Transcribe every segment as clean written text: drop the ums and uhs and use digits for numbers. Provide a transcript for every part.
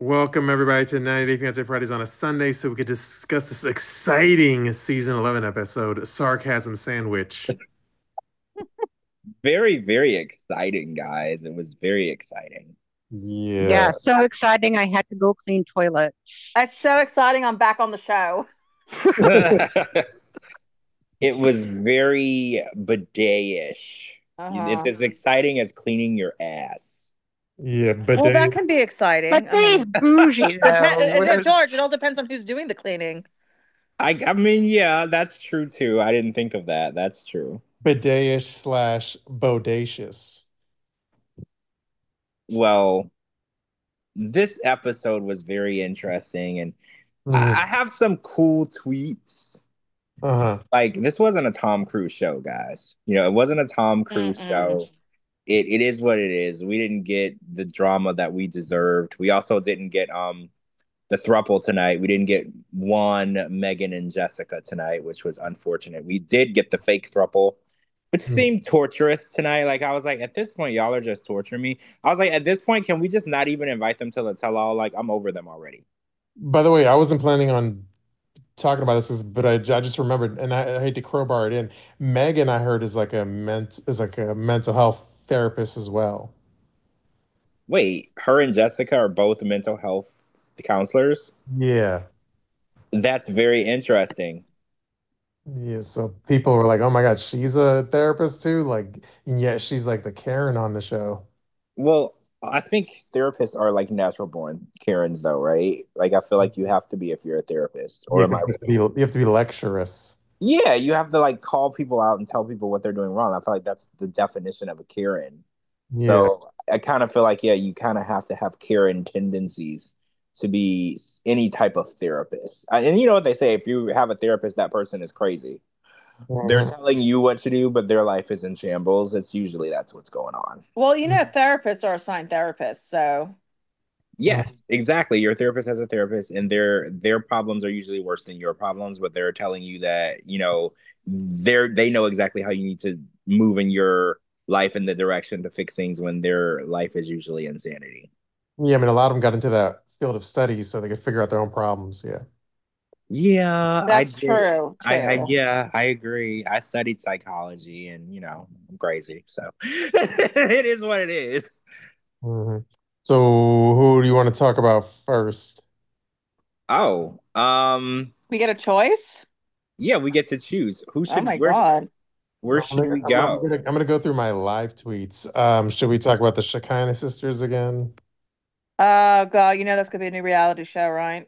Welcome everybody to 90 Day Fiancé Fridays on a Sunday so we could discuss this exciting season 11 episode, Sarcasm Sandwich. Very, very exciting, guys. It was very exciting. Yeah. Yeah, so exciting. I had to go clean toilets. It's so exciting. I'm back on the show. It was very bidet-ish. It's Uh-huh. as exciting as cleaning your ass. Yeah, Well, bidet. that can be exciting. But I they's mean, bougie though. George, it all depends on who's doing the cleaning. I mean, yeah, that's true too. I didn't think of that. That's true. Bidet-ish slash bodacious. Well, this episode was very interesting, and I Mhm. have some cool tweets. Uh-huh. Like, this wasn't a Tom Cruise show, guys. It wasn't a Tom Cruise Mm-mm. show. It is what it is. We didn't get the drama that we deserved. We also didn't get the thruple tonight. We didn't get Juan, Megan, and Jessica tonight, which was unfortunate. We did get the fake thruple, which Mhm. seemed torturous tonight. Like I was like, at this point, y'all are just torturing me. I was like, at this point, can we just not even invite them to the tell-all? Like, I'm over them already. By the way, I wasn't planning on talking about but I just remembered, and I hate to crowbar it in. Megan, I heard, is like a mental health therapist as well. Wait, her and Jessica are both mental health counselors? Yeah. That's very interesting. Yeah, so people were like, "Oh my God, she's a therapist too!" Like, and yet she's like the Karen on the show. Well, I think therapists are like natural born Karens, though, right? Like, I feel like you have to be if you're a therapist, or Yeah, am I 'cause wrong? you have to be lecturous. Yeah, you have to like call people out and tell people what they're doing wrong. I feel like that's the definition of a Karen. Yeah, So I kind of feel like, yeah, you kind of have to have Karen tendencies to be any type of therapist. And you know what they say, if you have a therapist, that person is crazy. They're hmm telling you what to do, but their life is in shambles. It's usually that's what's going on. Well, therapists are assigned therapists, so Yes, exactly. Your therapist has a therapist, and their problems are usually worse than your problems, but they're telling you that, they know exactly how you need to move in your life in the direction to fix things when their life is usually insanity. yeah. I mean, a lot of them got into that field of study so they could figure out their own problems. Yeah. Yeah, I that's did. true I too. yeah, I agree. I studied psychology, and I'm crazy. So it is what it is. hmm So, who do you want to talk about first? Oh, We get a choice? yeah, we get to choose. Who Oh should my God. where should we go? I'm gonna go through my live tweets. Should we talk about the Shekinah sisters again? Oh God, that's gonna be a new reality show, right?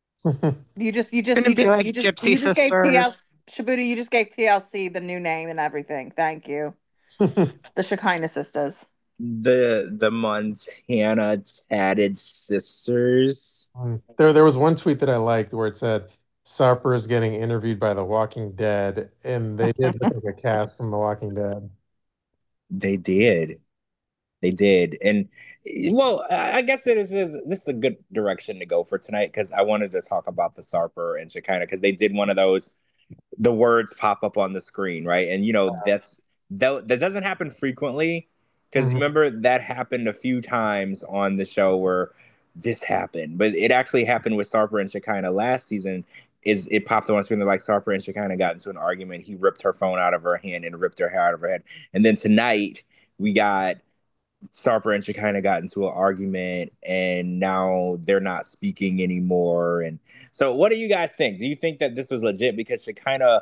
Gonna be like You Gypsy just gave TL Sisters. Shibuya, you just gave TLC the new name and everything. Thank you. The Shekinah sisters. The Montana Tatted Sisters. There was one tweet that I liked where it said Sarper is getting interviewed by The Walking Dead, and they did look like a cast from The Walking Dead. They did. They did. And well, I guess this is a good direction to go for tonight because I wanted to talk about the Sarper and Shekinah because they did one of those the words pop up on the screen, right? And that doesn't happen frequently because Mhm. remember that happened a few times on the show where this happened, but it actually happened with Sarper and Shekinah last season. Is it popped on screen? They're like Sarper and Shekinah got into an argument. He ripped her phone out of her hand and ripped her hair out of her head. And then tonight we got Sarper and Shekinah got into an argument and now they're not speaking anymore. And so what do you guys think? Do you think that this was legit? Because Shekinah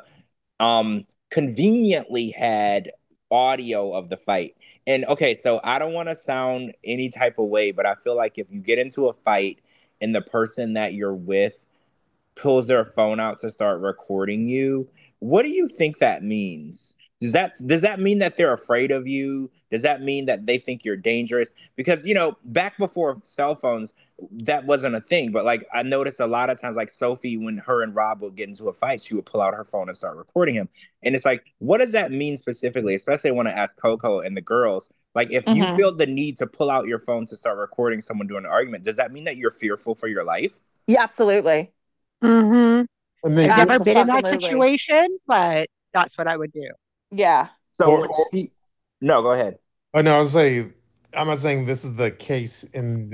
conveniently had audio of the fight. And okay, so I don't want to sound any type of way, but I feel like if you get into a fight and the person that you're with pulls their phone out to start recording you, what do you think that means? Does that mean that they're afraid of you? Does that mean that they think you're dangerous? Because back before cell phones, that wasn't a thing. But like I noticed a lot of times, like Sophie, when her and Rob would get into a fight, she would pull out her phone and start recording him. And it's like, what does that mean specifically? Especially when I ask Coco and the girls, like if you Hmm. feel the need to pull out your phone to start recording someone during an argument, does that mean that you're fearful for your life? Yeah, absolutely. Mm-hmm. And I've they, never been in that Absolutely. situation, but that's what I would do. Yeah. So or, would she? No, go ahead. oh no, I was saying, I'm not saying this is the case in this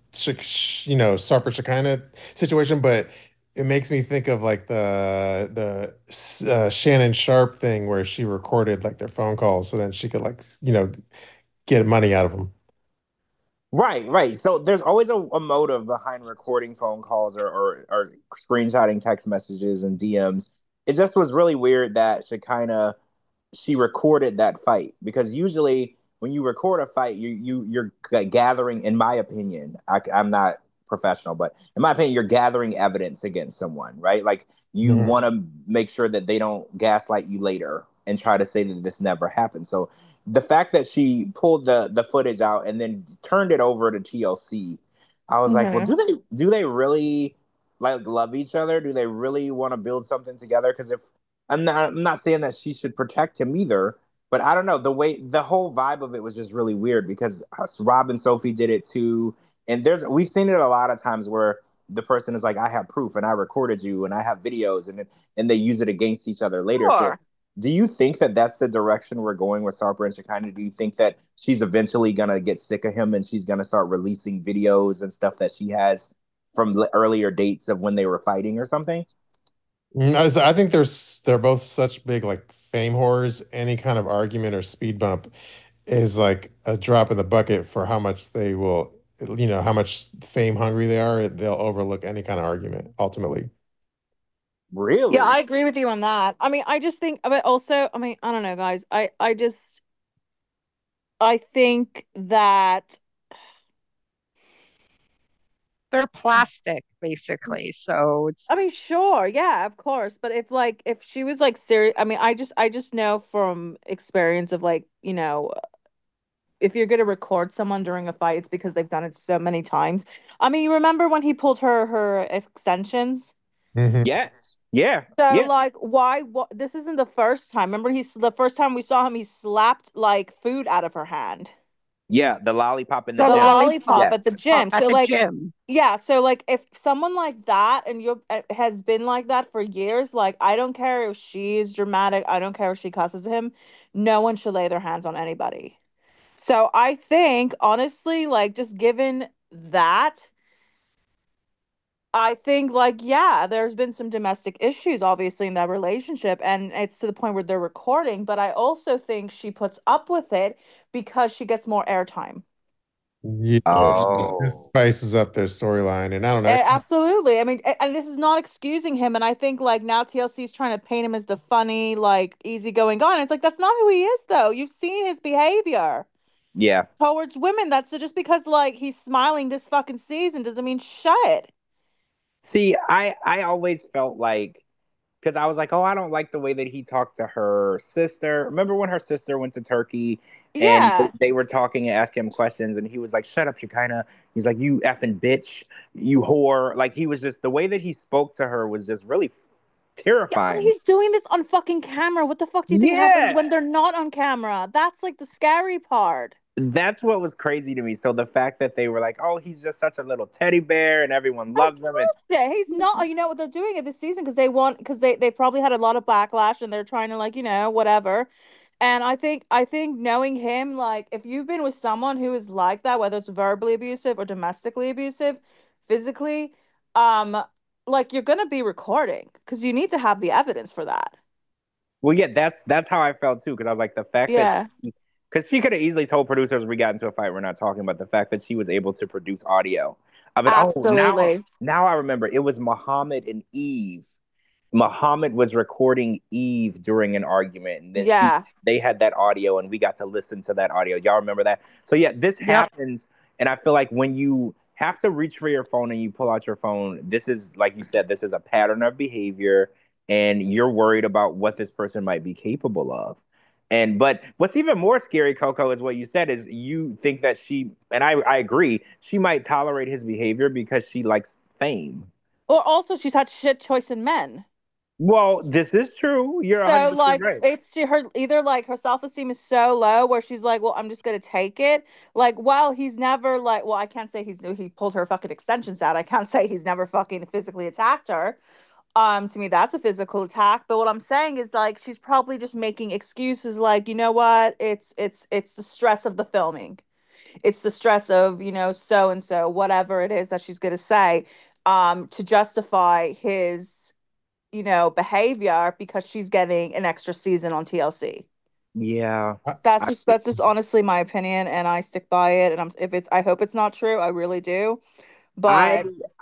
Sarper Shekinah situation, but it makes me think of like the Shannon Sharp thing where she recorded like their phone calls so then she could like get money out of them. Right, right. So there's always a motive behind recording phone calls or screenshotting text messages and DMs. It just was really weird that she recorded that fight because usually when you record a fight, you're gathering, in my opinion, I'm not professional, but in my opinion, you're gathering evidence against someone, right? Like you Mhm. want to make sure that they don't gaslight you later and try to say that this never happened. So the fact that she pulled the footage out and then turned it over to TLC, I was like, well, Mhm. do they really like love each other? Do they really want to build something together? Because if I'm not saying that she should protect him either, but I don't know the whole vibe of it was just really weird because Rob and Sophie did it too, and we've seen it a lot of times where the person is like, I have proof and I recorded you and I have videos and they use it against each other later. So Sure. do you think that that's the direction we're going with Sarper and Shekinah? Do you think that she's eventually gonna get sick of him and she's gonna start releasing videos and stuff that she has from earlier dates of when they were fighting or something? I think they're both such big like fame whores. Any kind of argument or speed bump is like a drop in the bucket for how much they will, how much fame hungry they are. They'll overlook any kind of argument ultimately. Yeah, Really? I agree with you on that. I mean, I just think, but also, I mean, I don't know, guys. I think that They're plastic, basically. So it's I mean, sure, yeah, of course. But if she was like serious, I mean, I just know from experience of like, if you're gonna record someone during a fight, it's because they've done it so many times. I mean, you remember when he pulled her extensions? Hmm. Yes. Yeah. So Yeah. like, why? What? This isn't the first time. Remember, he's the first time we saw him, he slapped like food out of her hand, Yeah. The lollipop in the the the gym. lollipop lollipop Yes. at the gym. at So the like, gym. yeah. So like, if someone like that and you has been like that for years, like, I don't care if she's dramatic. I don't care if she cusses him. No one should lay their hands on anybody. So I think honestly, like, just given that. I think like yeah, there's been some domestic issues obviously in that relationship and it's to the point where they're recording, but I also think she puts up with it because she gets more airtime. Yeah, this Oh. spices up their storyline, and I don't know. Absolutely. I mean, and this is not excusing him and I think like now TLC is trying to paint him as the funny, like easygoing guy. And it's like that's not who he is though. You've seen his behavior Yeah. towards women. That's just because like he's smiling this fucking season doesn't mean shut. See, I always felt like because I was like, oh, I don't like the way that he talked to her sister. Remember when her sister went to Turkey and Yeah. they were talking and asking him questions, and he was like, "Shut up, Shekinah." He's like, "You effing bitch, you whore." Like he was just the way that he spoke to her was just really Yeah, and terrifying. he's doing this on fucking camera. What the fuck do you think happens Yeah. when they're not on camera? That's like the scary part. That's what was crazy to me. So the fact that they were like, "Oh, he's just such a little teddy bear, and everyone That's loves him," and bullshit. He's not. You know what they're doing it this season because they probably had a lot of backlash and they're trying to like whatever. And I think knowing him, like if you've been with someone who is like that, whether it's verbally abusive or domestically abusive, physically, um, like you're gonna be recording because you need to have the evidence for that. well, yeah, that's how I felt too. Because I was like, the fact that Yeah, because she could have easily told producers we got into a fight, we're not talking. But the fact that she was able to produce audio of it. Oh, now absolutely. now I remember it was Muhammad and Eve. Muhammad was recording Eve during an argument, and then Yeah. they had that audio, and we got to listen to that audio. Y'all remember that? So yeah, this Yep. happens, and I feel like when you have to reach for your phone and you pull out your phone, this is like you said, this is a pattern of behavior, and you're worried about what this person might be capable of. And but what's even more scary, Coco, is what you said is you think that she and I agree, she might tolerate his behavior because she likes fame. Or also she's had shit choice in men. Well, this is true. You're So 100% like right. it's her either like her self-esteem is so low where she's like, well, I'm just gonna take it. Like, well, he's never like, well, I can't say he pulled her fucking extensions out. I can't say he's never fucking physically attacked her. To me, that's a physical attack. But what I'm saying is like she's probably just making excuses like, you know what? It's the stress of the filming. it's the stress of, so and so, whatever it is that she's gonna say, to justify his, behavior because she's getting an extra season on TLC. Yeah. That's I, just that's just honestly my opinion, and I stick by it. And I hope it's not true. I really do. I But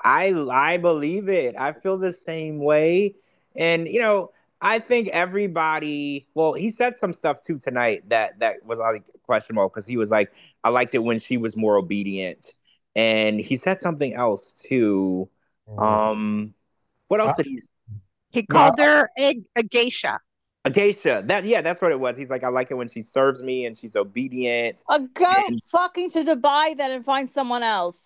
I believe it. I feel the same way. And I think everybody, well, he said some stuff too tonight that was like questionable because he was like, I liked it when she was more obedient. And he said something else too. Mm. Um what else I, did he He no, called her a geisha. A geisha. That Yeah, that's what it was. He's like, I like it when she serves me and she's obedient. go And fucking to Dubai then and find someone else.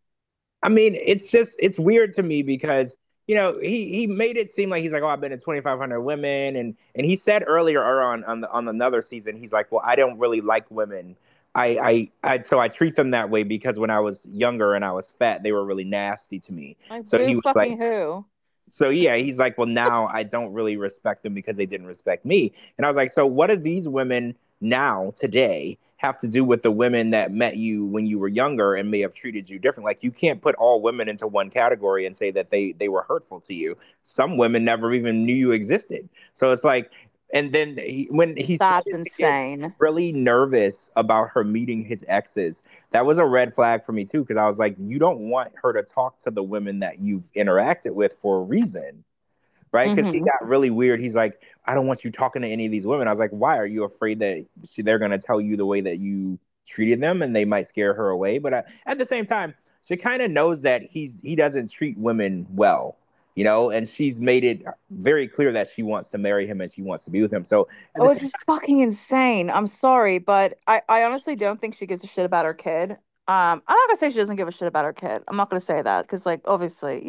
I mean, it's weird to me because he made it seem like he's like, oh, I've been to 2,500 women, and he said earlier on another season, he's like, well, I don't really like women. So I treat them that way because when I was younger and I was fat, they were really nasty to me. Like So boo he was like, fucking who? so yeah, he's like, well, now I don't really respect them because they didn't respect me. And I was like, so what do these women now today have to do with the women that met you when you were younger and may have treated you different? Like you can't put all women into one category and say that they were hurtful to you. Some women never even knew you existed. So it's like, and then when he That's started to get insane. really nervous about her meeting his exes, that was a red flag for me too, because I was like, you don't want her to talk to the women that you've interacted with for a reason, right? Because he Hmm. got really weird. He's like, I don't want you talking to any of these women. I was like, why? Are you afraid that they're going to tell you the way that you treated them and they might scare her away? But at the same time, she kind of knows that he doesn't treat women well, and she's made it very clear that she wants to marry him and she wants to be with him. So at Oh, the it's same just fucking insane. I'm sorry, but I honestly don't think she gives a shit about her kid. I'm not gonna say she doesn't give a shit about her kid. I'm not gonna say that because, like, obviously,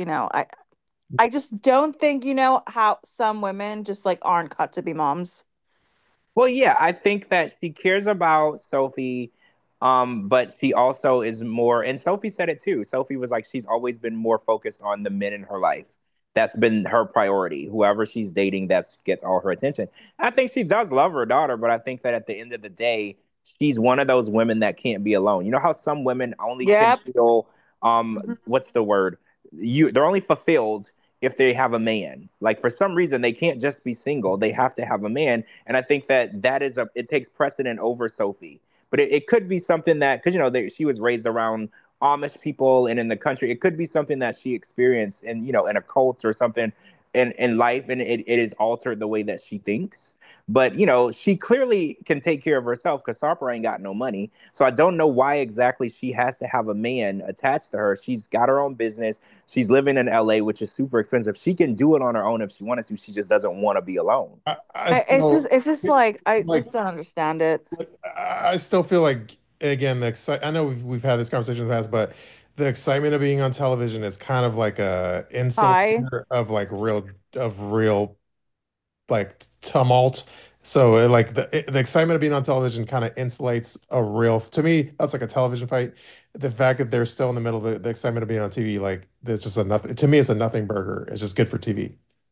I just don't think, how some women just like aren't cut to be moms. Well, yeah, I think that she cares about Sophie, but she also is more, and Sophie said it too. Sophie was like, she's always been more focused on the men in her life. That's been her priority. Whoever she's dating, that gets all her attention. I think she does love her daughter, but I think that at the end of the day, she's one of those women that can't be alone. You know how some women only can Yep. feel, Mhm. what's the word? They're only fulfilled if they have a man. Like for some reason, they can't just be single; they have to have a man. And I think that it takes precedent over Sophie. But it could be something that, because she was raised around Amish people and in the country. It could be something that she experienced in a cult or something in life, and it has altered the way that she thinks. But she clearly can take care of herself because Harper ain't got no money. So I don't know why exactly she has to have a man attached to her. She's got her own business. She's living in LA, which is super expensive. She can do it on her own if she wanted to. She just doesn't want to be alone. I It's just feel it's just like I like just don't understand it. I still feel like again I know we've had this conversation in the past, but the excitement of being on television is kind of like a Hi. insulator of like real like tumult. So like the excitement of being on television kind of insulates a real, to me, that's like a television fight. The fact that they're still in the middle of the excitement of being on TV, like there's just a nothing, to me, it's a nothing burger. It's just good for TV.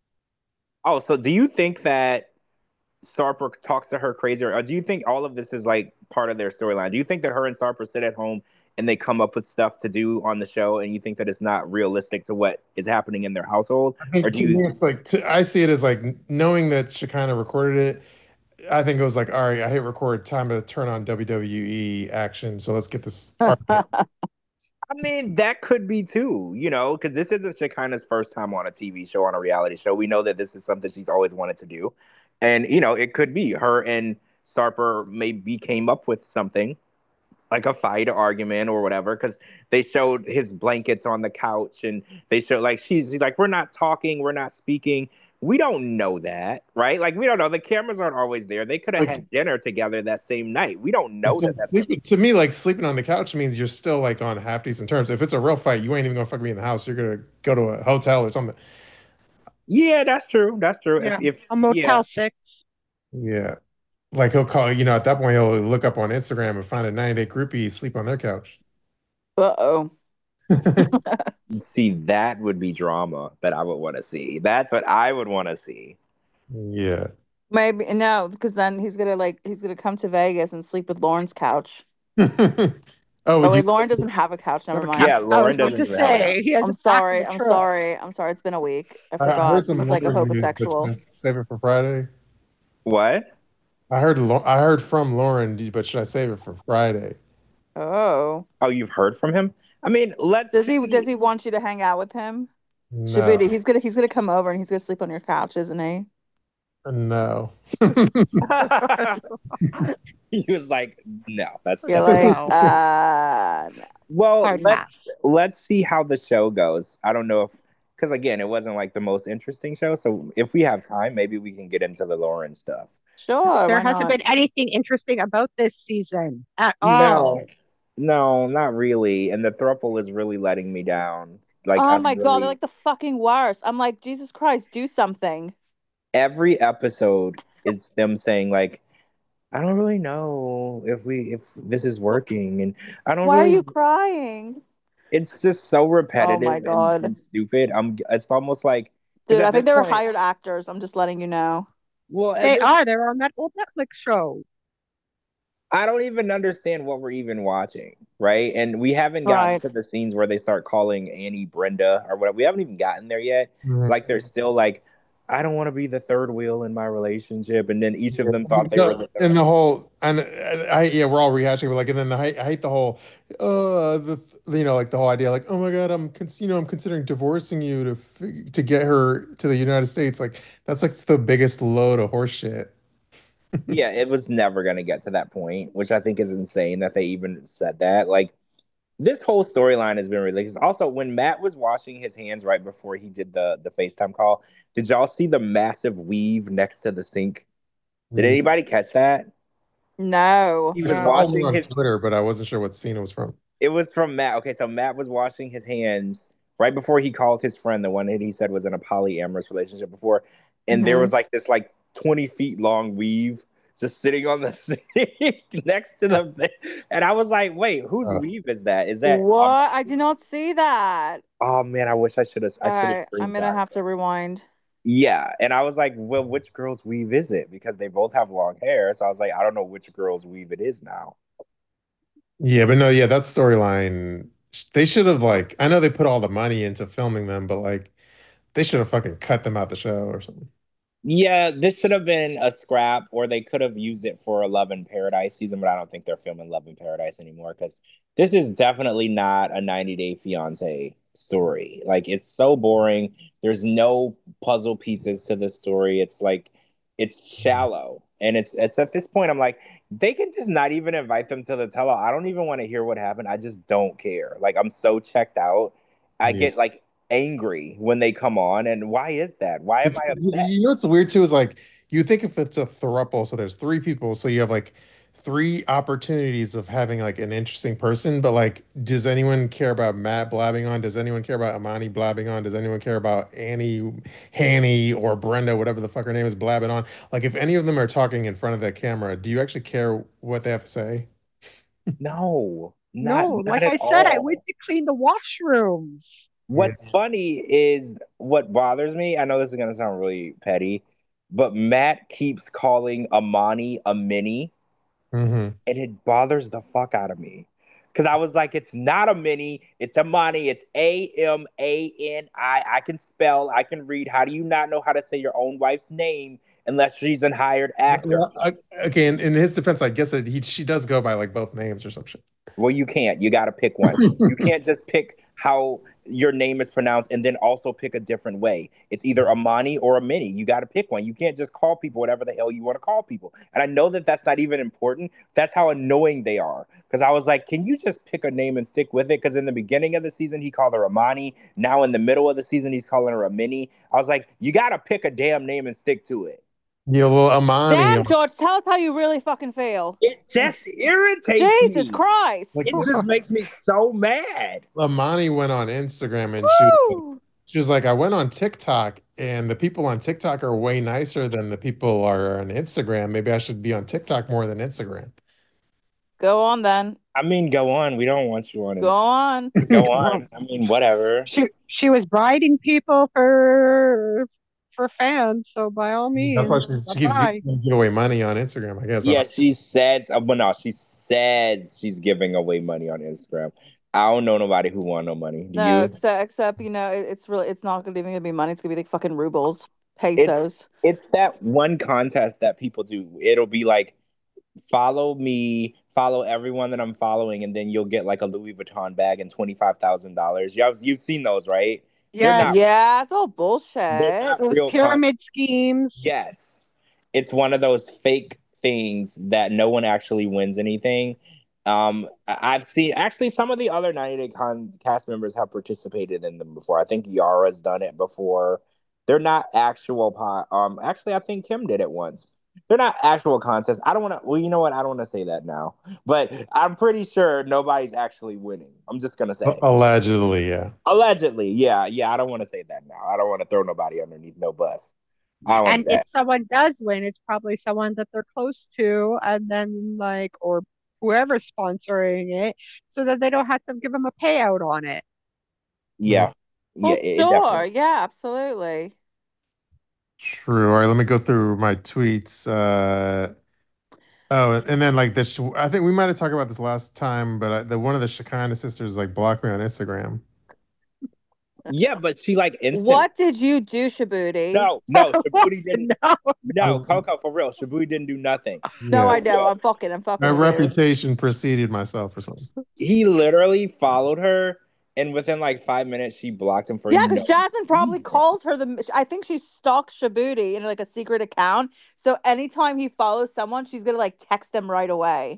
Oh, so do you think that Sarper talks to her crazy, or do you think all of this is like part of their storyline? Do you think that her and Sarper sit at home and they come up with stuff to do on the show, and you think that it's not realistic to what is happening in their household, I or think do to you? me, it's like, I see it as like knowing that Shekinah recorded it. I think it was like, all right, I hit record, time to turn on WWE action. So let's get this argument. I mean, that could be too, because this isn't Shekinah's first time on a TV show, on a reality show. We know that this is something she's always wanted to do. And, it could be her and Sarper maybe came up with something like a fight argument or whatever, because they showed his blankets on the couch and they showed like she's like, we're not talking, we're not speaking. We don't know that, right? Like we don't know. The cameras aren't always there. They could have Like, had dinner together that same night. We don't know that that's what. sleeping, to me, like sleeping on the couch means you're still like on half decent terms. If it's a real fight, you ain't even gonna fucking be in the house. You're gonna go to a hotel or something. Yeah, that's true. That's true. Yeah, If a Yeah. Motel 6. Yeah. Like he'll call, at that point he'll look up on Instagram and find a 90-day groupie, sleep on their couch. Uh-oh. See, that would be drama that I would want to see. That's what I would want to see. Yeah. Maybe no, because then he's gonna come to Vegas and sleep with Lauren's couch. Oh, Oh would you? wait, Lauren doesn't have a couch. Never Have a mind. Yeah, I Lauren was going doesn't to even have a house. say he has I'm it back in sorry. the I'm truck. sorry. I'm sorry. It's been a week. I I heard forgot. some It's like a Lauren news, but should I homosexual. save it for Friday? What? I heard from Lauren, but should I save it for Friday? Oh. Oh, you've heard from him? I mean, let's Does see. he want you to hang out with him? No, He's gonna come over and he's gonna sleep on your couch, isn't he? no. He was like, no, that's You're definitely. like, No, no. Well, hard pass. let's see how the show goes. I don't know if because again, it wasn't like the most interesting show. So if we have time, maybe we can get into the Lauren stuff. Sure, There why hasn't not? been anything interesting about this season at all. No, no, not really. And the throuple is really letting me down. Like Oh I'm my God, they're really like the fucking worst. I'm like, Jesus Christ, do something. every episode is them saying like, I don't really know if this is working, and I don't Why are really. you crying? It's just so Oh my repetitive God. and stupid. It's almost like because Dude, I at think this they were point, hired actors. I'm just letting you know. well, at They this are. They're on that old Netflix show. I don't even understand what we're even watching, right? And we haven't gotten Right. to the scenes where they start calling Annie Brenda or whatever. We haven't even gotten there yet. Mhm. Like they're still like, I don't want to be the third wheel in my relationship, and then each of Yeah. them thought they were the And third. the whole and yeah, we're all rehashing, but like, and then I hate the whole, the like the whole idea, like, oh my God, I'm considering divorcing you to get her to the United States. Like that's like the biggest load of horse shit. Yeah, it was never gonna get to that point, which I think is insane that they even said that. Like this whole storyline has been released. Also, when Matt was washing his hands right before he did the FaceTime call, did y'all see the massive weave next to the sink? Did Mm. anybody catch that? No. He I was No. saw one washing on his. Twitter, but I wasn't sure what scene it was from. It was from Matt. Okay, so Matt was washing his hands right before he called his friend, the one that he said was in a polyamorous relationship before, and there Hmm. was like this 20 feet long weave just sitting on the sink next to the. And I was like, wait, whose Uh, weave is that? Is that? What? I did not see that. Oh man, I wish I should have. I All should have right, I'm gonna screenshot. have to rewind. Yeah, and I was like, well, which girl's weave is it? Because they both have long hair, so I was like, I don't know which girl's weave it is now. yeah, but no, yeah, that storyline, they should have like, I know they put all the money into filming them, but like, they should have fucking cut them out the show or something. Yeah, this should have been a scrap, or they could have used it for a Love in Paradise season, but I don't think they're filming Love in Paradise anymore because this is definitely not a 90 Day Fiance story. Like, it's so boring. There's no puzzle pieces to the story. It's like, it's shallow. And it's at this point, I'm like, they can just not even invite them to the tell. I don't even want to hear what happened. I just don't care. Like, I'm so checked out. I Yeah. get like angry when they come on. And why is that? Why am It's I upset? you know what's weird too is like you think if it's a throuple, so there's three people, so you have like three opportunities of having like an interesting person, but like, does anyone care about Matt blabbing on? Does anyone care about Amani blabbing on? Does anyone care about Annie, Hanny, or Brenda, whatever the fuck her name is, blabbing on? Like, if any of them are talking in front of that camera, do you actually care what they have to say? No, No, not like at I said, I went all. to clean the washrooms. Yeah. What's funny is what bothers me. I know this is gonna sound really petty, but Matt keeps calling Amani a mini, Hmm. and it bothers the fuck out of me. Cause I was like, it's not a mini, it's Amani. It's Amani. I can spell, I can read. How do you not know how to say your own wife's name unless she's a hired actor? Well, okay, in his defense, I guess she does go by like both names or some shit. Well, you can't. You got to pick one. You can't just pick how your name is pronounced and then also pick a different way. It's either Amani or a Mini. You got to pick one. You can't just call people whatever the hell you want to call people. And I know that that's not even important. That's how annoying they are. Because I was like, can you just pick a name and stick with it? Because in the beginning of the season, he called her Amani. Now in the middle of the season, he's calling her a Mini. I was like, you got to pick a damn name and stick to it. Yeah, well, Amani, Damn, George, tell us how you really fucking feel. It just irritates Jesus me. Christ. like It just makes me so mad. Amani went on Instagram and Woo! she was like, I went on TikTok and the people on TikTok are way nicer than the people are on Instagram. Maybe I should be on TikTok more than Instagram. Go on then. I mean, go on. We don't want you on Go it. on. Go Well, on. I mean, whatever. she was bribing people for fans, so by all That's why means, she keeps bye-bye. giving away money on Instagram, I guess. I Yeah, don't she said, well, no, she says she's giving away money on Instagram. I don't know nobody who want no money. Do No, you? except it's really it's not gonna even gonna be money. It's gonna be like fucking rubles, It's pesos. it's that one contest that people do. It'll be like follow me, follow everyone that I'm following, and then you'll get like a Louis Vuitton bag and $25,000. You've seen those, right? They're Yes, not Yeah, it's all they're bullshit. not those real pyramid schemes. Yes. It's one of those fake things that no one actually wins anything. I've seen actually some of the other 90 Day cast members have participated in them before. I think Yara's done it before. They're not actual actually I think Kim did it once. They're not actual contests. I don't want to well, you know what? I don't want to say that now. But I'm pretty sure nobody's actually winning. I'm just going to say. Allegedly, yeah. Allegedly. Yeah, yeah, I don't want to say that now. I don't want to throw nobody underneath no bus. I don't And want if that. someone does win, it's probably someone that they're close to, and then like, or whoever's sponsoring it, so that they don't have to give them a payout on it. Yeah. Yeah, Well, it sure. definitely. Yeah, absolutely. True. All right, let me go through my tweets. Oh, and then like this, I think we might have talked about this last time, but the one of the Shekinah sisters like blocked me on Instagram. Yeah, but she like instant. What did you do, Shabooti? No, Shabuti didn't. No, No, I, Coco, for real. Shabuti didn't do nothing. No, yeah, I For know. real. I'm my fucking with you. reputation preceded myself or something. He literally followed her, and within like 5 minutes, she blocked him for Yeah, because no Jasmine probably reason. called her I think she stalks Shabooti in like a secret account. So anytime he follows someone, she's gonna like text them right away.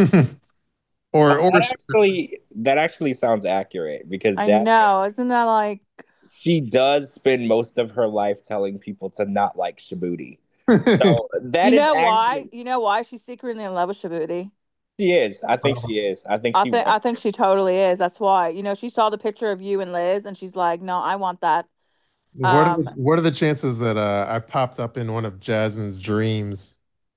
Or That actually sounds accurate because I Jasmine know. Isn't that like she does spend most of her life telling people to not like Shabuti. So that you is know why? actually You know why she's secretly in love with Shabooti? she is. I think she is. I think I she think wants I think she totally is. That's why. You know, she saw the picture of you and Liz and she's like, "No, I want that." Um, what are the chances that I popped up in one of Jasmine's dreams?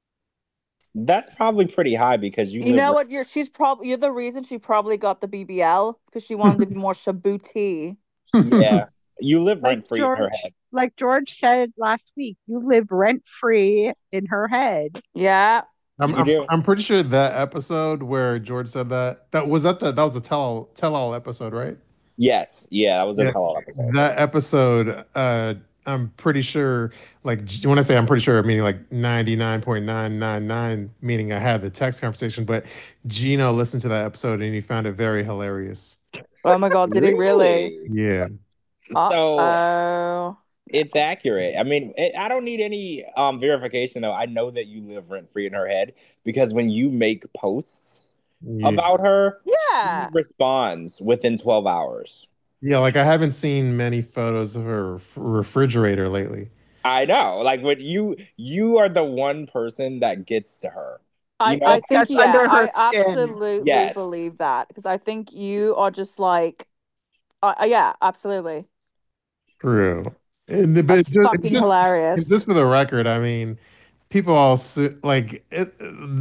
that's probably pretty high because you you live know rent. what? You're the reason she probably got the BBL because she wanted to be more Shabooti. Yeah, you live like rent free in her George, head. like George said last week, you live rent free in her head. Yeah. I'm, You I'm do. I'm pretty sure that episode where George said that was a tell all episode, right? Yes. Yeah, that was a Yeah, tell-all episode. that episode. I'm pretty sure. Like when I say I'm pretty sure, meaning like 99.999, meaning I had the text conversation. But Gino listened to that episode and he found it very hilarious. Oh my God, did he really? Really? Yeah. So Uh-oh. it's accurate. I mean, I don't need any verification though. I know that you live rent free in her head because when you make posts Yeah. about her, she Yeah. responds within 12 hours. Yeah, like I haven't seen many photos of her refrigerator lately. I know. Like when you are the one person that gets to her. You I know, That think gets yeah, under her I skin. absolutely yes. believe that because I think you are just like yeah, absolutely. True. But That's fucking it's hilarious. just for the record. I mean, people all like it,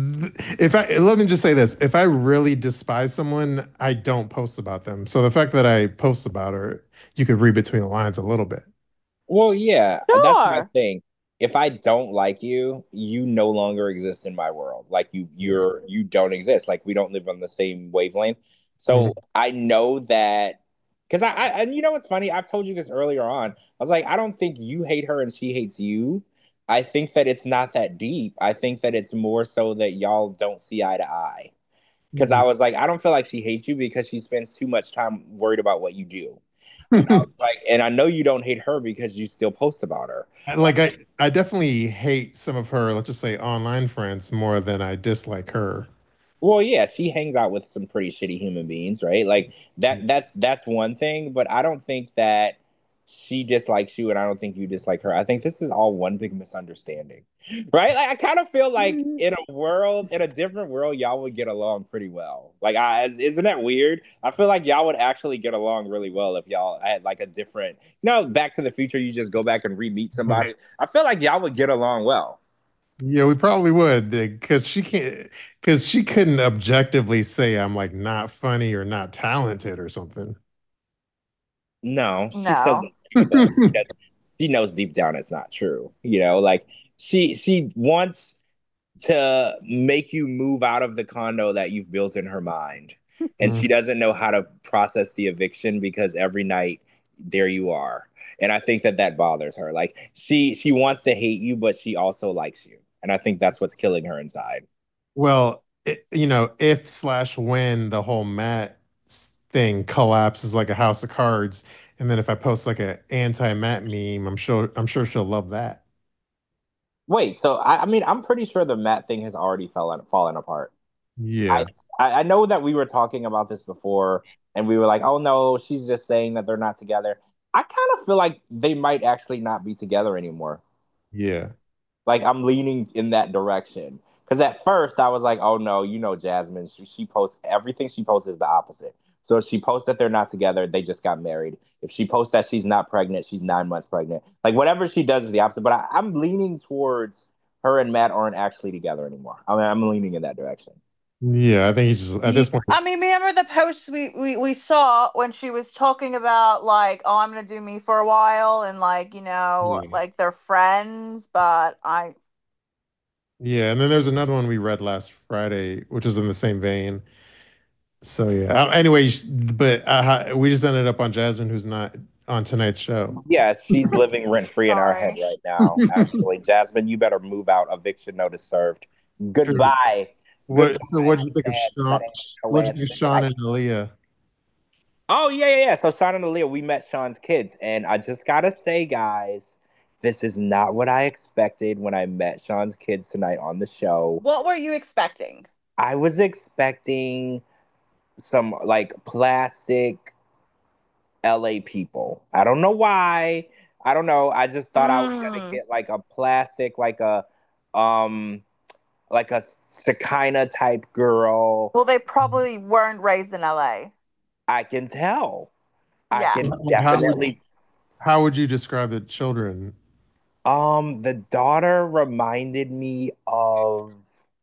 if I let me just say this, if I really despise someone, I don't post about them. So the fact that I post about her, you could read between the lines a little bit. Well, yeah, that's my Sure. thing. If I don't like you, you no longer exist in my world. Like you don't exist. Like we don't live on the same wavelength. So Mhm. I know that because and you know what's funny? I've told you this earlier on. I was like, I don't think you hate her and she hates you. I think that it's not that deep. I think that it's more so that y'all don't see eye to eye. Because I was like, I don't feel like she hates you because she spends too much time worried about what you do. And I was like, and I know you don't hate her because you still post about her. Like I definitely hate some of her, let's just say online friends more than I dislike her. Well, yeah, she hangs out with some pretty shitty human beings, right? Like that's one thing, but I don't think that she dislikes you and I don't think you dislike her. I think this is all one big misunderstanding. Right? Like I kind of feel like in a different world, y'all would get along pretty well. Like isn't that weird? I feel like y'all would actually get along really well if y'all had like a different, Back to the Future, you just go back and re-meet somebody. I feel like y'all would get along well. Yeah, we probably would because she couldn't objectively say I'm like not funny or not talented or something. No, she says No. it too, but she knows deep down it's not true. Like she wants. to make you move out of the condo that you've built in her mind. And Mm. she doesn't know how to process the eviction because every night there you are. And I think that that bothers her. Like she wants to hate you, but she also likes you. And I think that's what's killing her inside. Well, if slash when the whole Matt thing collapses like a house of cards, and then if I post like a anti-Matt meme, I'm sure she'll love that. Wait, so I mean, I'm pretty sure the Matt thing has already fallen apart. I Yeah. I know that we were talking about this before, and we were like, "Oh no, she's just saying that they're not together." I kind of feel like they might actually not be together anymore. Yeah. Like I'm leaning in that direction because at first I was like, "Oh no, you know, Jasmine, she posts everything she posts is the opposite." So if she posts that they're not together, they just got married. If she posts that she's not pregnant, she's 9 months pregnant. Like whatever she does is the opposite. But I'm leaning towards her and Matt aren't actually together anymore. I mean, I'm leaning in that direction. Yeah, I think he's just at this point. I mean, remember the posts we saw when she was talking about like, oh, I'm gonna do me for a while, and like, Yeah. like they're friends, but Yeah, and then there's another one we read last Friday, which is in the same vein. So yeah. Anyway, but we just ended up on Jasmine, who's not on tonight's show. Yeah, she's living rent free in our head sorry. right now. Actually, Jasmine, you better move out. Eviction notice served. True. Goodbye. What? Goodbye. So, what do I'm you think of sad. Sean? That ain't What do you think of harassment. Sean and Aaliyah? Oh yeah. So Sean and Aaliyah, we met Sean's kids, and I just gotta say, guys, this is not what I expected when I met Sean's kids tonight on the show. What were you expecting? I was expecting some like plastic LA people. I don't know why. I don't know. I just thought I was gonna Mm. get like a plastic, um like a Shekinah type girl. Well, they probably weren't raised in LA. I can tell. I Yeah. can Like, definitely. how would you describe the children? The daughter reminded me of